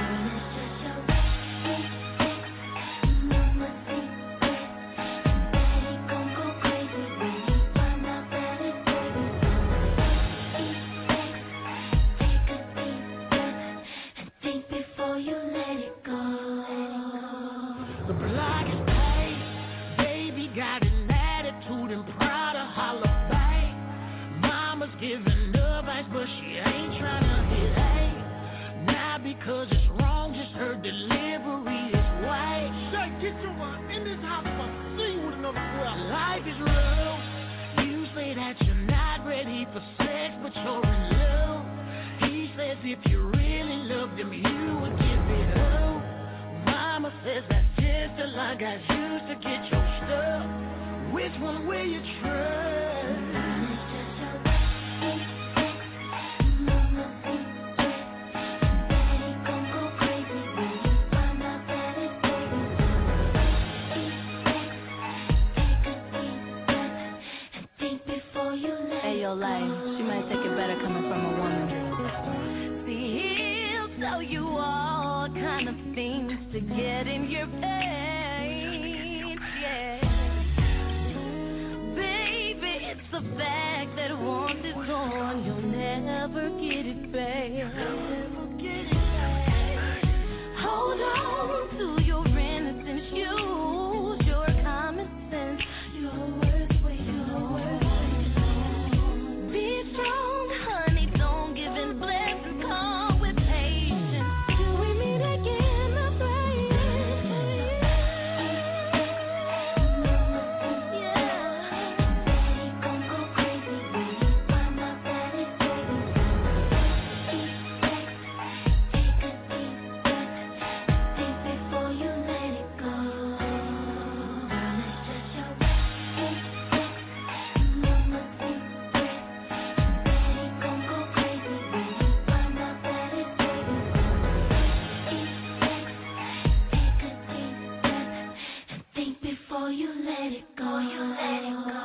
S4: But she ain't tryna hit A. Not because it's wrong, just her delivery is white.
S8: Shut, get your mind in this house. I'll see you with another girl.
S4: Life is real. You say that you're not ready for sex, but you're in love. He says if you really loved him, you would give it up. Mama says that's just a lie, guys used to get your stuff. Which one will you trust?
S3: Life, she might take it better coming from a woman. See, he'll tell you all kind of things to get in your face, yeah. Baby, it's a fact that once it's gone, you'll never get it back. Hold on to your innocence, use your common sense, your words, your words. Strong, honey, don't give in blessings, come with patience. Till we meet again, my friend. before you let it go. You let it go.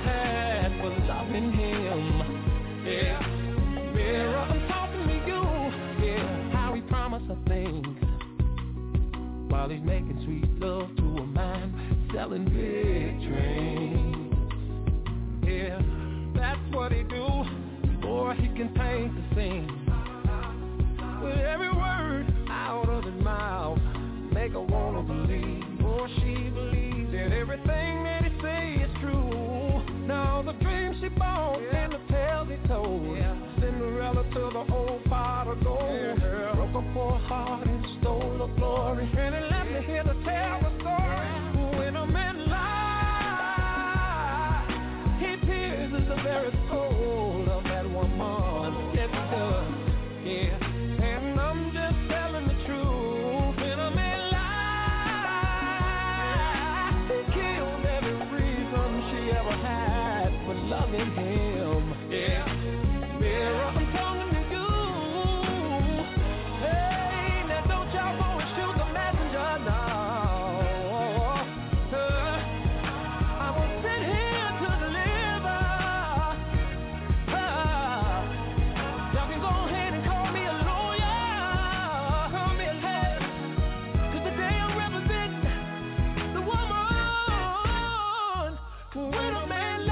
S4: had for loving him. Yeah, mirror, I'm talking to you. Yeah, how he promised a thing while he's making sweet love to a man selling big dreams. Yeah, that's what he do. Boy, he can paint the scene with every word out of his mouth. Make her wanna believe, or she believes that everything that he say is true. Now the dreams she bought and the tales he told, Cinderella to the old pot of gold, broke her poor heart and stole her glory, and it left me here to tell the story. When a man lies, he pierces the very soul of that woman. Yes, he does. Yeah. And I'm just telling the truth. When a man lies, he kills every reason she ever had for loving him. Yeah, mirror, I'm talking to you. Hey, now don't y'all go and shoot the messenger now. Uh, I was sent here to deliver. Uh, y'all can go ahead and call me a lawyer, call me a lawyer, 'cause today I'm representing the woman. When a man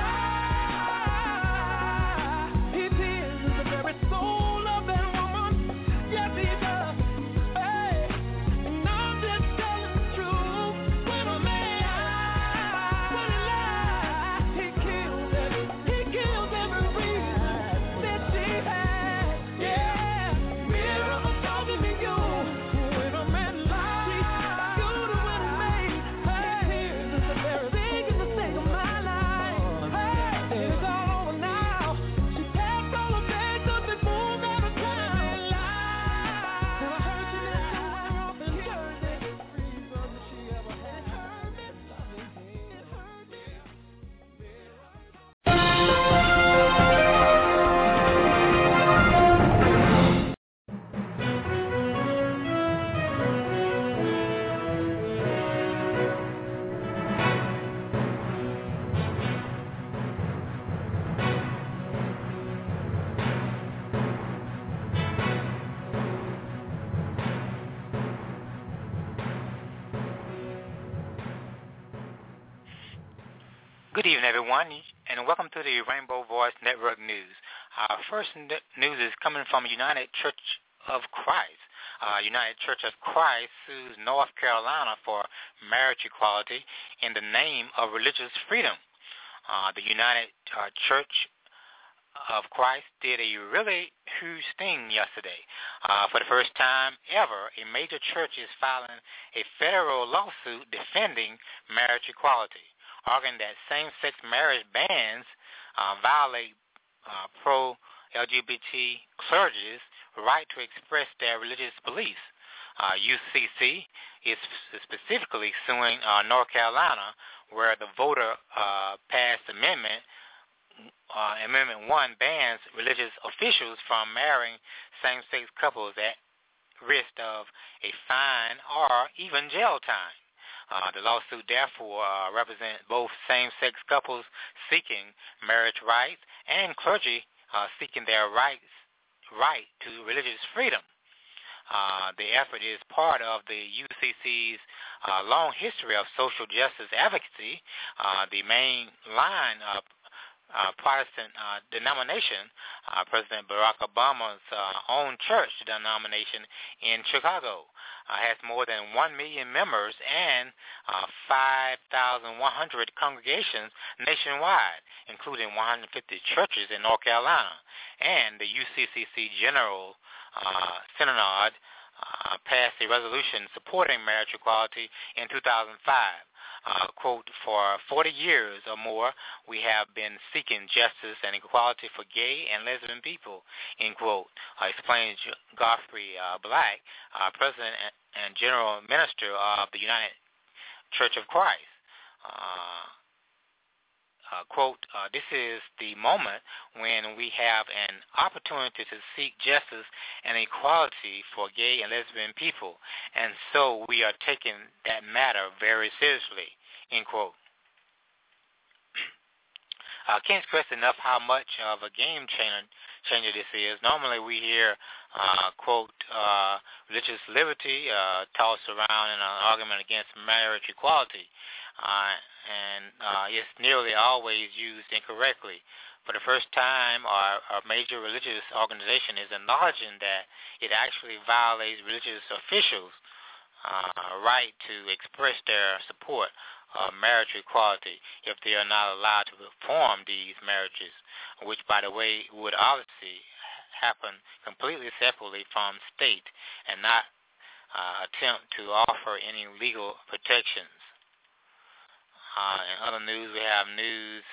S4: lies, he pierces the very soul of that woman. Yes, he does. Hey, and I'm just telling the truth. When a man lies, when he lies, he kills every, he kills every reason that she had. Yeah, mirror, I'm talking to you. When a man lies, you the one who made. Hey, this is the very biggest mistake of my life. Hey, it's all over now. She packed all her bags up and moved out of town. And I heard she didn't do her off and heard that every reason she ever had. Her miss loving him. It hurt me.
S2: Good evening, everyone, and welcome to the Rainbow Voice Network News. Our first n- news is coming from United Church of Christ. Uh, United Church of Christ sues North Carolina for marriage equality in the name of religious freedom. Uh, the United uh, Church of Christ did a really huge thing yesterday. Uh, for the first time ever, a major church is filing a federal lawsuit defending marriage equality, arguing that same-sex marriage bans uh, violate uh, pro-L G B T clergy's right to express their religious beliefs. Uh, U C C is specifically suing uh, North Carolina, where the voter uh, passed amendment Uh, Amendment one bans religious officials from marrying same-sex couples at risk of a fine or even jail time. Uh, the lawsuit, therefore, uh, represents both same-sex couples seeking marriage rights and clergy uh, seeking their rights, right to religious freedom. Uh, the effort is part of the U C C's uh, long history of social justice advocacy. Uh, the main line of Uh, Protestant uh, denomination, uh, President Barack Obama's uh, own church denomination in Chicago, uh, has more than one million members and uh, five thousand one hundred congregations nationwide, including one hundred fifty churches in North Carolina. And the U C C C General uh, Synod uh, passed a resolution supporting marriage equality in two thousand five. Uh, quote, for forty years or more, we have been seeking justice and equality for gay and lesbian people, end quote, uh, explained Godfrey uh, Black, uh, President and General Minister of the United Church of Christ. Uh, uh, quote, uh, this is the moment when we have an opportunity to seek justice and equality for gay and lesbian people, and so we are taking that matter very seriously, end quote. Uh, can't stress enough how much of a game changer, changer this is. Normally we hear, uh, quote, uh, religious liberty uh, tossed around in an argument against marriage equality, uh, and uh, it's nearly always used incorrectly. For the first time, our, our major religious organization is acknowledging that it actually violates religious officials' uh, right to express their support of marriage equality if they are not allowed to perform these marriages, which, by the way, would obviously happen completely separately from state and not uh, attempt to offer any legal protections. Uh, in other news, we have news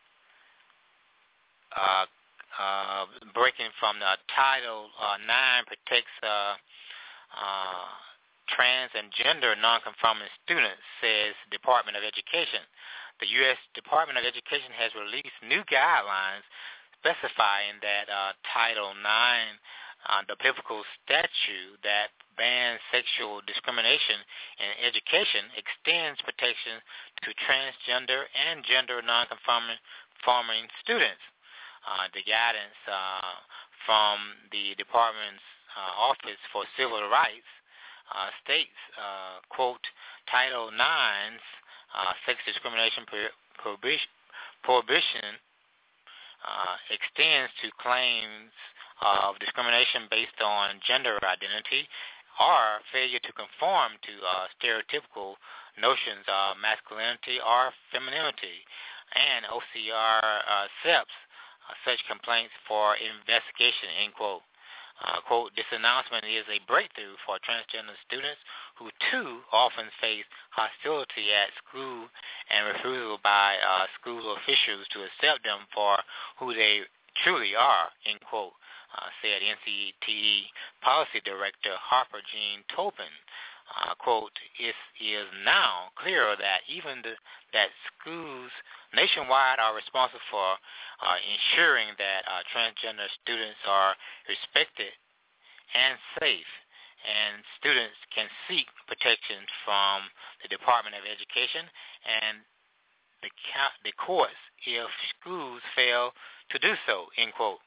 S2: Uh, uh, breaking from the Title uh, nine protects uh, uh, trans and gender nonconforming students, says Department of Education. The U S Department of Education has released new guidelines specifying that uh, Title nine, uh, the biblical statute that bans sexual discrimination in education, extends protection to transgender and gender nonconforming students. Uh, the guidance uh, from the Department's uh, Office for Civil Rights uh, states, uh, quote, Title nine's uh, sex discrimination prohibition, prohibition uh, extends to claims of discrimination based on gender identity or failure to conform to uh, stereotypical notions of masculinity or femininity, and O C R uh, accepts Uh, such complaints for investigation, end quote. Uh, quote, this announcement is a breakthrough for transgender students who, too, often face hostility at school and refusal by uh, school officials to accept them for who they truly are, end quote, uh, said N C T E Policy Director Harper Jean Tobin. Uh, quote, it is now clear that even the, that schools nationwide are responsible for uh, ensuring that uh, transgender students are respected and safe, and students can seek protection from the Department of Education and the, the courts if schools fail to do so, end quote.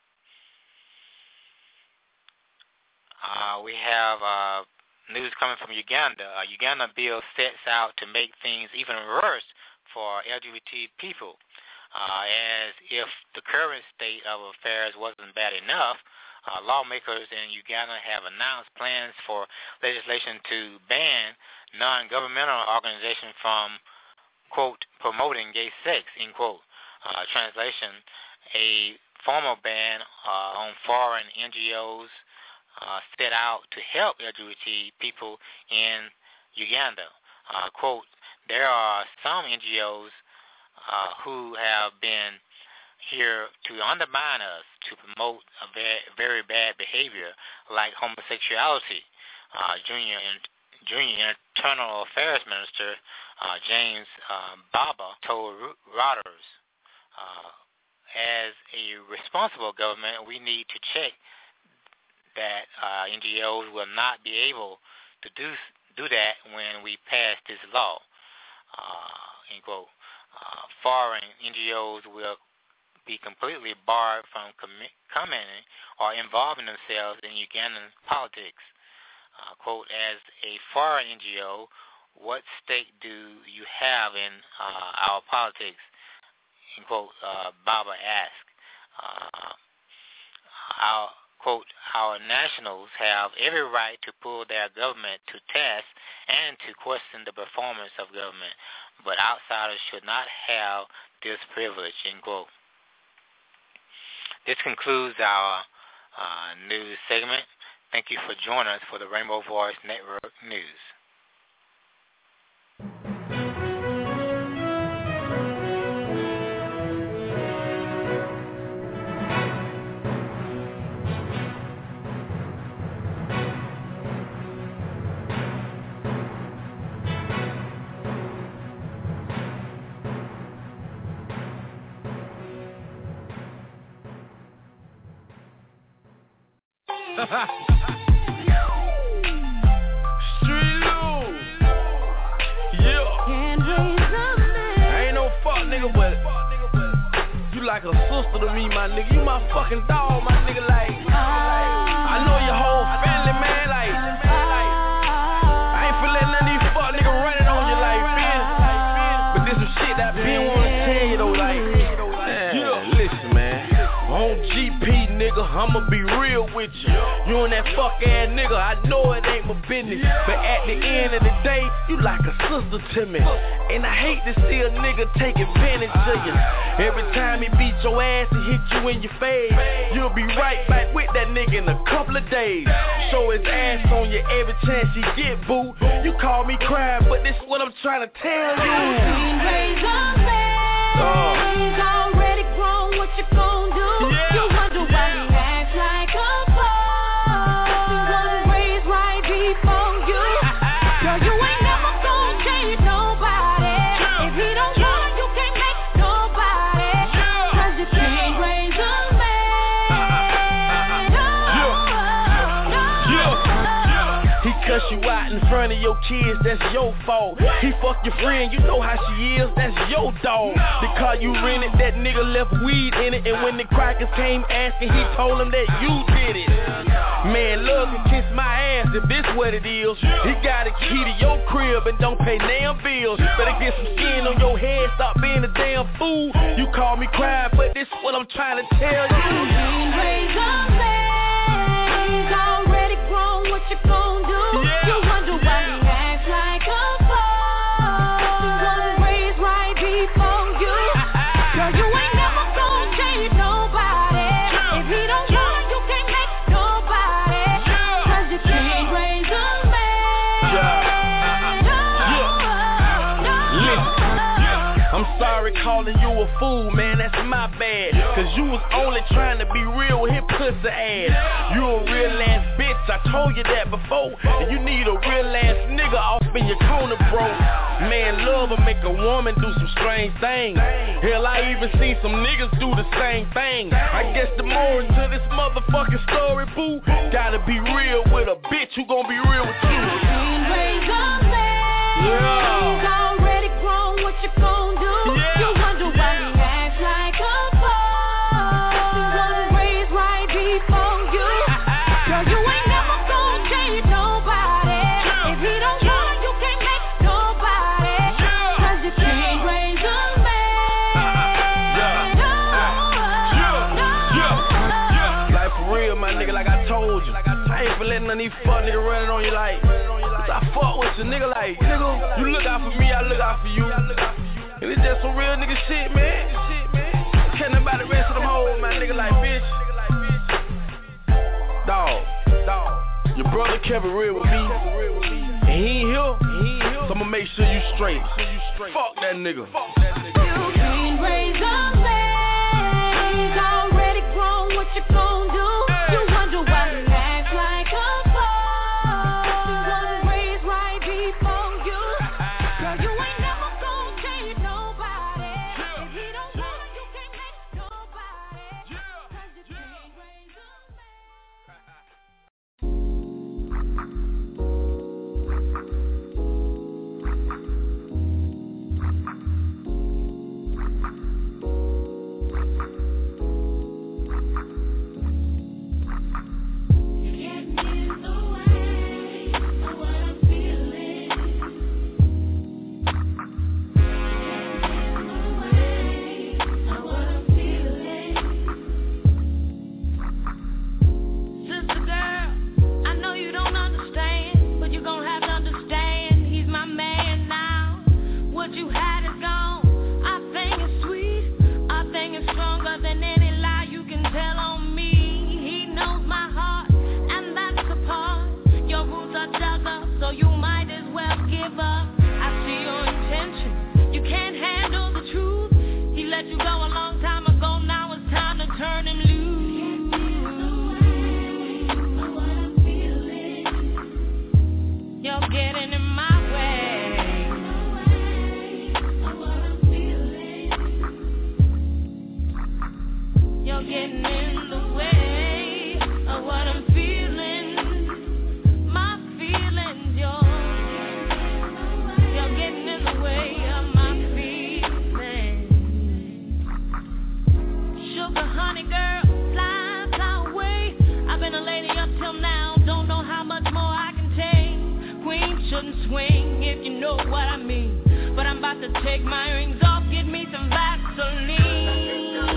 S2: Uh, we have uh, news coming from Uganda. A Uganda bill sets out to make things even worse for L G B T people. Uh, as if the current state of affairs wasn't bad enough, uh, lawmakers in Uganda have announced plans for legislation to ban non-governmental organizations from, quote, promoting gay sex, end quote. Uh, translation, a formal ban uh, on foreign N G Os Uh, set out to help L G B T people in Uganda. Uh, quote, there are some N G Os uh, who have been here to undermine us, to promote a very, very bad behavior like homosexuality. Uh, Junior, Junior Internal Affairs Minister uh, James uh, Baba told Reuters, uh, as a responsible government, we need to check that uh, N G Os will not be able to do do that when we pass this law. Uh, end quote. Uh, foreign N G Os will be completely barred from com- commenting or involving themselves in Ugandan politics. Uh, quote, as a foreign N G O, what stake do you have in uh, our politics? End quote, uh, Baba asked. Uh, our quote, our nationals have every right to pull their government to task and to question the performance of government, but outsiders should not have this privilege, end quote. This concludes our uh, news segment. Thank you for joining us for the Rainbow Voice Network News.
S9: like a sister to me, my nigga. You my fucking dog, my nigga. Like, I know your whole family, man. Like, I ain't for letting none of these fuck niggas running on you, like, man. But this some shit that I been wanna tell you though, like, yeah, listen, man. On G P, nigga, I'ma be real with you. You and that fuck ass nigga, I know it ain't my business, but at the end of the day, you like a sister to me. And I hate to see a nigga take advantage of you. Every time he beat your ass and hit you in your face, you'll be right back with that nigga in a couple of days. Show his ass on you every chance he get, boo. You call me crying, but this is what I'm trying to tell you.
S3: Oh. He's already grown, what you gon' do? Yeah. You wonder why he acts like a fool. He was raised right before you. Girl, you ain't never gonna change nobody. Yeah. If he don't want you, can't make nobody. Yeah. Cause you can't raise a man. No,
S9: yeah. Yeah. He cuss you out in front of your kids, that's your fault. He fuck your friend, you know how she is, that's your dog. The car you rented, that nigga left weed in it, and when the crackers came asking, he told them that you did it. Man, love can kiss my ass if this what it is. He got a key to your crib and don't pay damn bills. Better get some skin on your head, stop being a damn fool. You call me crying, but this is what I'm trying to tell you.
S3: Raise a man, he's already grown, what you gon' do? Yeah. You wonder why he acts like a fool. He was raised right before you. Girl, you ain't never gonna change nobody. If he don't want you, can't make nobody. Cause you can't raise a man.
S9: I'm sorry calling you a fool, man, that's my bad. Cause you was only trying to be real with his pussy ass. You a real ass bitch, I told you that before. And you need a real ass nigga off in your corner, bro. Man, love will make a woman do some strange things. Hell, I even seen some niggas do the same thing. I guess the more into this motherfucking story, boo, gotta be real with a bitch who gon' be real with you. Yeah.
S3: He's already grown, what you gon' do? Yeah. You wonder why he acts like a fool. He was raised right before you. Girl, you ain't never gonna change nobody. If he don't want you, can't make nobody. Cause you can't raise a man.
S9: Like for real, my nigga, like I told you, I ain't for letting none of these fuck niggas running on you like. I fuck with you, nigga, like, nigga, you look out for me, I look out for you. And it's just some real nigga shit, man. Can't nobody rest of them hoes, my nigga, like, bitch. Dog, dog, your brother kept it real with me. And he ain't here, so I'ma make sure you straight. Fuck that nigga.
S3: You can't raise a man. He's already grown, what you gon' do? You wonder why he acts like a swing, if you know what I mean. But I'm about to take my rings off, get me some Vaseline.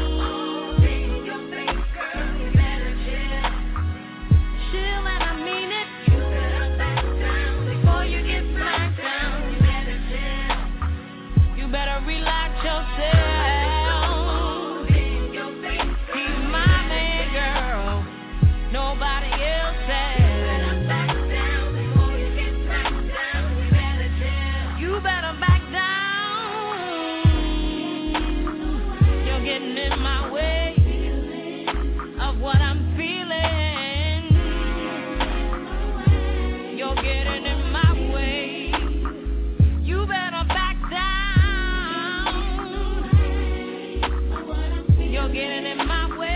S3: Chill and I mean it. You better back down before you get smacked down. You better chill. You better relax yourself. He's my man, girl. Nobody else has. You better back down before you get smacked down. You better chill. You better back down. You're getting in my way of what I'm feeling. You're getting in my way. You better back down. You're getting in my way.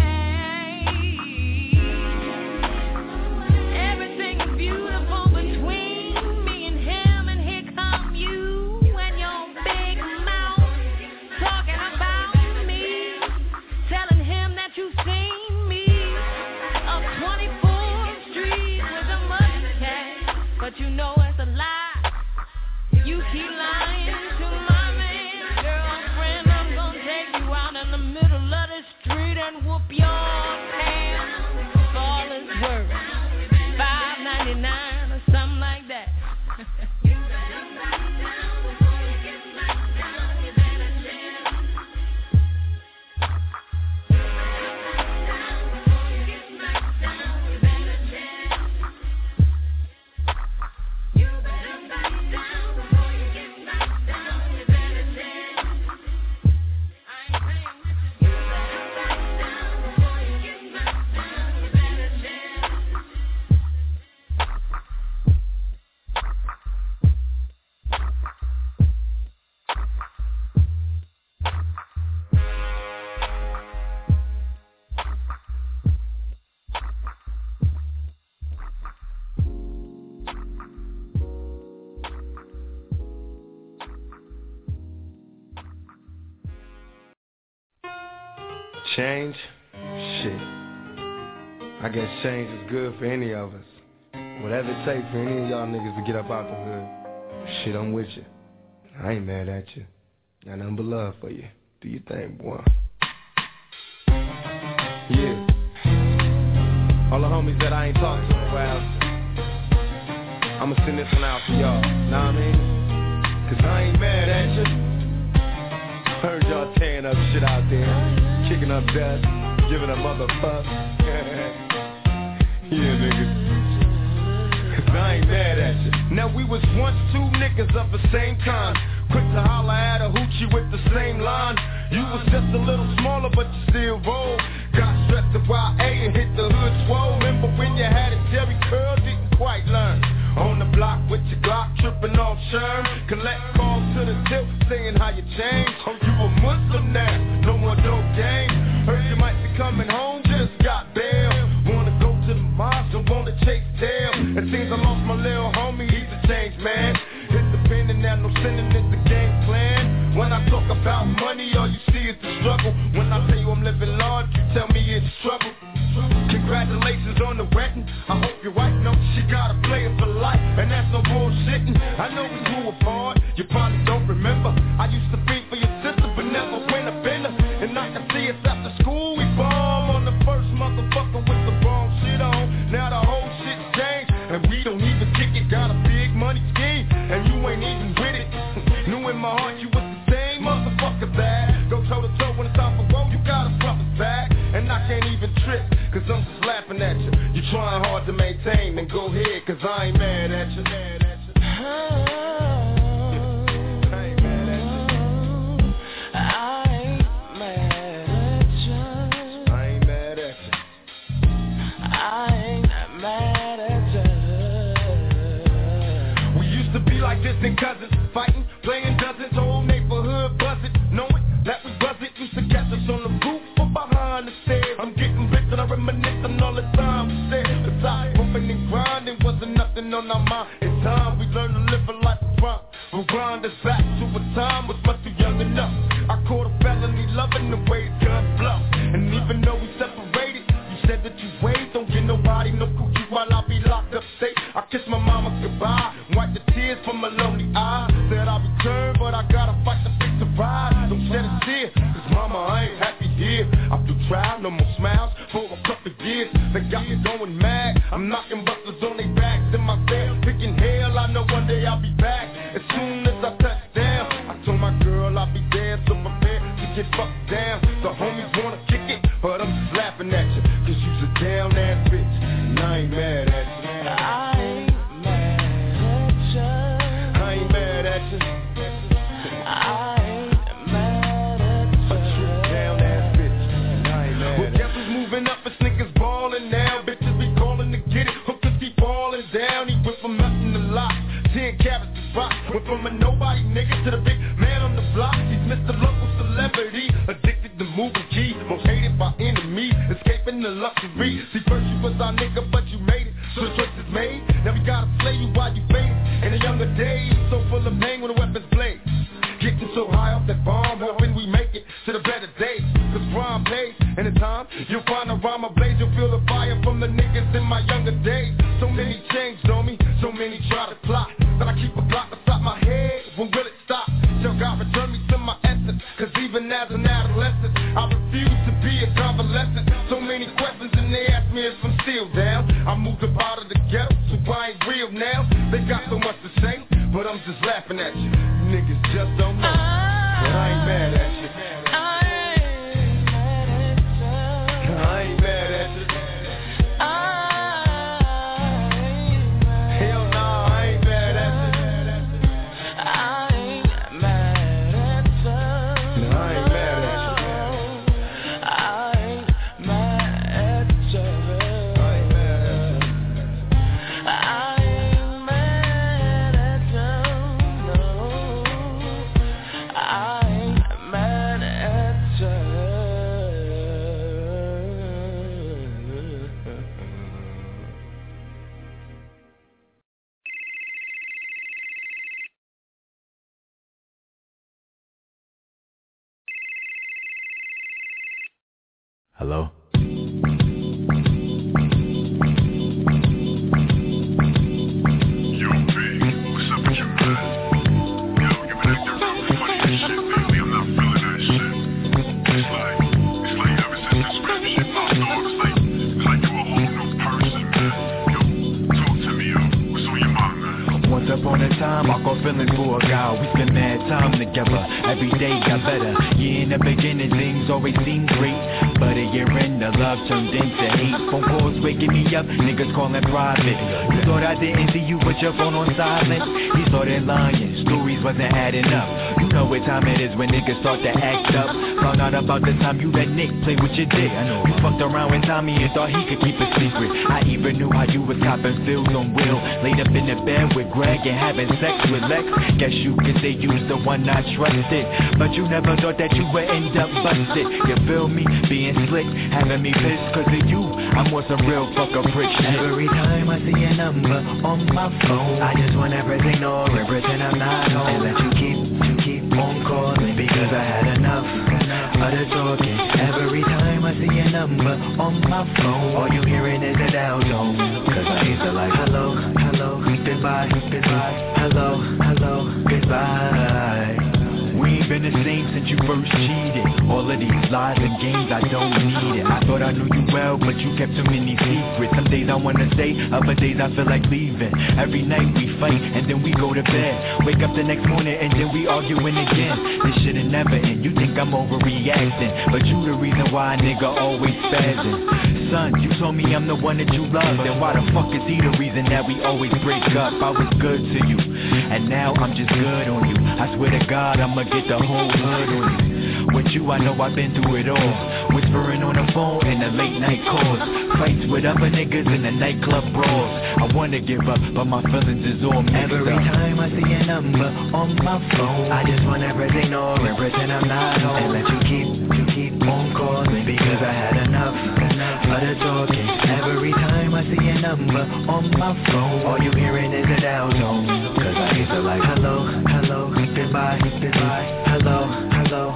S3: Everything is beautiful between me and him, and here come you and your big mouth talking about me, telling him that you've seen me up twenty-fourth Street with a mustache, but you know it's a lie. You keep lying to my man, girlfriend. I'm gonna take you out in the middle of the street and whoop your pants for all it's worth. five ninety-nine or something like that.
S10: Change? Shit. I guess change is good for any of us. Whatever it takes for any of y'all niggas to get up out the hood. Shit, I'm with you. I ain't mad at you. Got nothing but love for you. Do your thing, boy. Yeah. All the homies that I ain't talked to in a while, I'ma send this one out for y'all. Know what I mean? Cause I ain't mad at you. Heard y'all tearing up shit out there. Kicking up dust, giving a motherfuck. Yeah, niggas. Cause I ain't mad at you. Now we was once two niggas of the same kind. Quick to holler at a hoochie with the same line. You was just a little smaller, but you still roll. Got stressed to Y A and hit the hood swole. Remember when you had a Jerry curl, didn't quite learn. On the block with your Glock, tripping off Sherm. Collect calls to the tip, saying how you changed. Oh, you a Muslim now, no more dope game. Heard you might be coming home, just got bail. Wanna go to the mosque and wanna chase tail. It seems I lost my little homie, he's a changed man. Independent now, no sinning is the game plan. When I talk about money, all you see is the struggle. When I tell you I'm living large, you tell me it's trouble. Congratulations on the wedding. I hope your wife knows she got a player for life, and that's no bullshitting. I know we grew apart, you probably don't remember. I used to be for your sister, but never win a bender. And I can see us after school, we bomb on the first motherfucker with the wrong shit on. Now the whole shit's changed, and we don't even kick it. Got a big money scheme, and you ain't even with it. Knew in my heart you was the same motherfucker that go toe to toe when it's time for war, you gotta flop his back. And I can't even trip, cause I'm just laughing at you. You trying hard to maintain, then go ahead, cause I ain't mad at you. Mad at you. I ain't mad at you. I ain't mad at you. I ain't mad at you. I ain't mad at you. We used to be like distant cousins, fighting, playing dozens, whole neighborhood buzzing, knowing that we wasn't used to catch us on the roof or behind the stairs. I'm getting rich and I reminisce on all the time we said. Besides bumping and grinding wasn't nothing on our mind. In time we learned to live a life of crime. We'll grind us back to a time was much too young enough. I caught a felony loving the way his gun bluff. And even though we separated, you said that you wait. Don't get nobody no cookie while I be locked up safe. I kiss my mama goodbye, wipe the tears I said I'll return, but I gotta fight to fix the ride. Don't shed a tear, cause mama, I ain't happy here. I'm through trial, no more smiles for a couple years. They got me going mad. I'm knocking busters on their backs in my bed, picking hell. I know one day I'll be back. As soon as I touch down, I told my girl I'll be there, so prepare to get fucked down. The homies wanna kick it, but I'm just laughing at you, cause you's a down ass bitch, and I ain't mad at you.
S4: I ain't mad at you.
S10: I ain't mad at you.
S4: I ain't mad at you.
S10: A true down ass bitch, and I ain't mad. Well, guess who's moving up? It's niggas ballin' now. Bitches be calling to get it. Hookers be falling down. He went from nothing to lots. Ten carats to rock. Went from a nobody nigga to the big man on the block. He's Mister Local Celebrity, addicted to moving key, most hated by enemies, escaping the luxury. See, first you was our nigga, but you made it, so the choice is made. Now we gotta slay you while you fade. In the younger days, so full of pain when the weapons blade. Getting so high off that bomb, hoping we make it to the better days. Cause crime pays, and in time, you'll find a rhyme ablaze. You'll feel the fire from the niggas in my younger days. So many changed on me, so many try to plot. But I keep a block beside my head, when will it stop? Shall God return me to my essence? Cause even as an adolescent, I refuse to be a convalescent. So many questions and they ask me if I'm still down. I moved up out of the ghetto, so I ain't real now. They got so much to say, but I'm just laughing at you. Niggas just don't know, but I ain't mad at you.
S4: I ain't mad at you.
S10: I ain't mad at you. Hell nah, I ain't mad at you.
S4: I ain't mad at you.
S10: No, I ain't mad at you.
S4: I ain't mad at you.
S10: I ain't mad at you.
S4: I ain't mad at you. No, I ain't mad at you.
S5: Hello?
S11: Yo, big, what's up with you, man? Yo, you been acting real funny and shit lately. I'm not feeling that shit. It's like, it's like ever since this rap shit popped off, it's like, it's like you a whole new person, man. Yo, talk to me, yo. What's on your mind, man?
S12: Once upon a time, I caught feelings for a guy. We spent mad time together. Every day got better. Yeah, in the beginning, things always seemed great. But a year in, the love turned into hate. Phone calls waking me up, niggas calling private. You thought I didn't see you with your phone on silent. He started lying, stories wasn't adding up. You know what time it is when niggas start to act up. Found out about the time you let Nick play with your dick. I know you fucked around with Tommy and thought he could keep a secret. I even knew how you was copping feels on Will. Laid up in the bed with Greg and having sex with Lex. Guess you could say you was the one I trusted, but you never thought that you would end up busted. You feel me? Being slick, having me pissed cause of you. I'm on some real fucker prick shit. Every time I see a number on my phone, I just wanna press ignore and pretend I'm not home. And let you keep, you keep on calling because I had enough, enough of the talking. Every time I see a number on my phone, all you hearing is a dial tone. Cause I used to like hello, hello, goodbye, goodbye, hello, hello, goodbye. We ain't been the same since you first cheated. All of these lies and games, I don't need it. I thought I knew you well, but you kept too many secrets. Some days I wanna stay, other days I feel like leaving. Every night we fight, and then we go to bed. Wake up the next morning, and then we arguing again. This shit'll never end, you think I'm overreacting, but you the reason why a nigga always spazzing. Son, you told me I'm the one that you love, then why the fuck is he the reason that we always break up? I was good to you, and now I'm just good on you. I swear to God, I'ma get the whole hood on you. With you, I know I've been through it all. Whispering on the phone in the late night calls. Fights with other niggas in the nightclub brawls. I wanna give up, but my feelings is all mixed Every up. time I see a number on my phone, I just wanna press ignore and pretend I'm not home. And let you keep, you keep on calling because I had enough, enough of the talking. Every time I see a number on my phone, all you hearing is a dial tone. Cause I used to like hello, hello, goodbye, goodbye, hello, hello,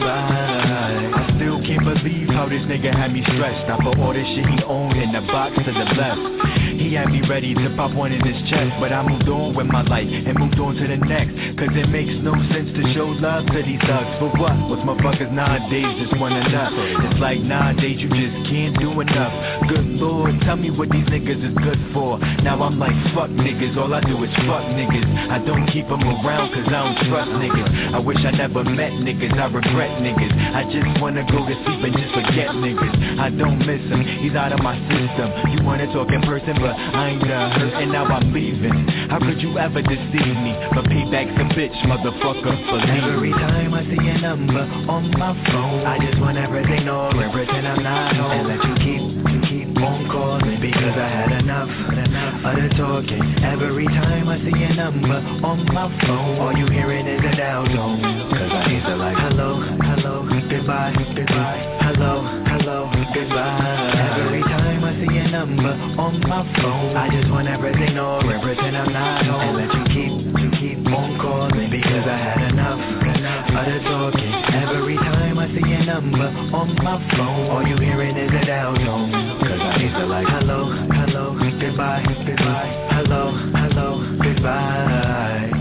S12: goodbye. I still can't believe how this nigga had me stressed. I put all this shit he owned in the box to the left. He had me ready to pop one in his chest, but I moved on with my life and moved on to the next. Cause it makes no sense to show love to these thugs. For what? Most motherfuckers nowadays just want enough. It's like nowadays you just can't do enough. Good Lord, tell me what these niggas is good for. Now I'm like, fuck niggas, all I do is fuck niggas. I don't keep them around cause I don't trust niggas. I wish I never met niggas, I regret niggas. I just wanna go to sleep and just forget niggas. I don't miss him, he's out of my system. You wanna talk in person, but I ain't done hurt and now I'm leaving. How could you ever deceive me? But payback's a bitch, motherfucker, believe me. Every time I see a number on my phone, I just want everything all and pretend I'm not home. And let you keep, you keep on calling because I had enough, enough of the talking. Every time I see a number on my phone, all you hearing is a dial tone. Cause I used to like hello, hello, goodbye, goodbye, hello, hello, goodbye. Every time I see a number on my phone, I just want everything all and pretend I'm not home. And let you keep, you keep on calling because I had enough, enough of the talking. Every time I see a number on my phone, all you hearing is a dial tone. Cause I used to like hello, hello, goodbye, goodbye, hello, hello, goodbye.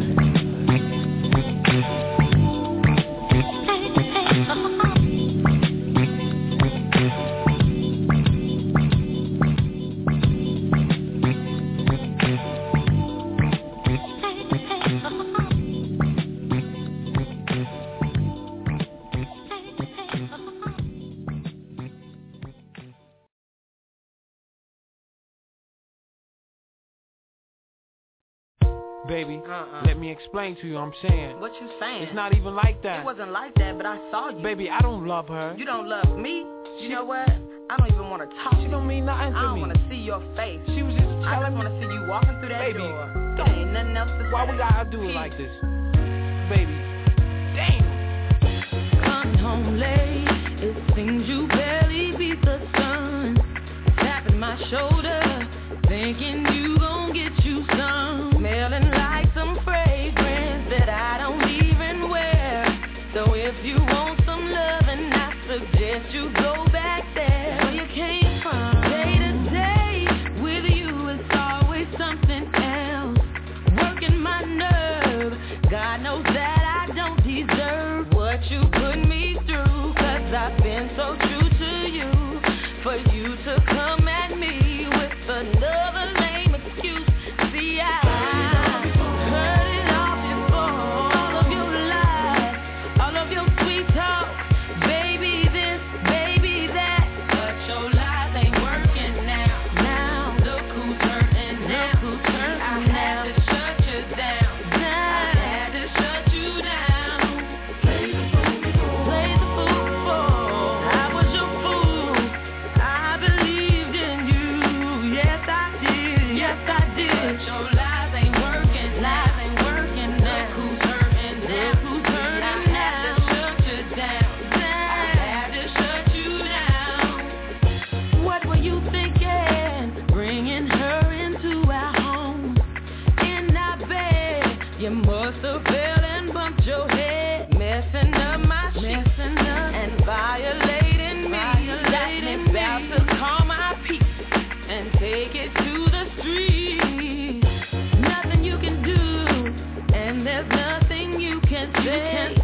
S13: Baby,
S14: uh-uh.
S13: let me explain to you what I'm saying.
S14: What you saying?
S13: It's not even like that.
S14: It wasn't like that, but I saw you.
S13: Baby, I don't love her.
S14: You don't love me? You know what? I don't even want to talk.
S13: She don't mean nothing to
S14: I don't
S13: me.
S14: want to see your face.
S13: She was just telling
S14: I just
S13: me.
S14: want to see you walking through that
S13: Baby,
S14: door. There ain't nothing else to
S13: why
S14: say.
S13: we gotta do it like this? Baby, damn.
S6: Coming home late, it seems you barely beat the sun. Tapping my shoulder, thinking you gon' get you some. Smelling like some fragrance that I don't even wear. So if you want some loving, I suggest you go back there where you came from. Day to day with you is always something else. Working my nerve, God knows that I don't deserve what you put me through. Cause I've been so true to you. For you to come at me with another lame excuse. See, I heard it all before. All of your lies, all of your sweet talk. Baby this, baby that. But your lies ain't working now. Now, look who's hurting now. Look who's hurting I had to shut you down. down. I had to shut you down. Play the fool before. Play the fool before. I was your fool. I believed in you. Yes, I did. Yes, I did. But your lies ain't working. Lies ain't working now. Look who's hurting now. Look who's hurting I now. had to shut you down. down. I had to shut you down. What were you thinking? Bringing her into our home. In our bed. You must have fell and bumped your head. Messing up my shit. Messing up. And violating me. Violating me. About to call my peace and take it to the street. Nothing you can do, and there's nothing you can say.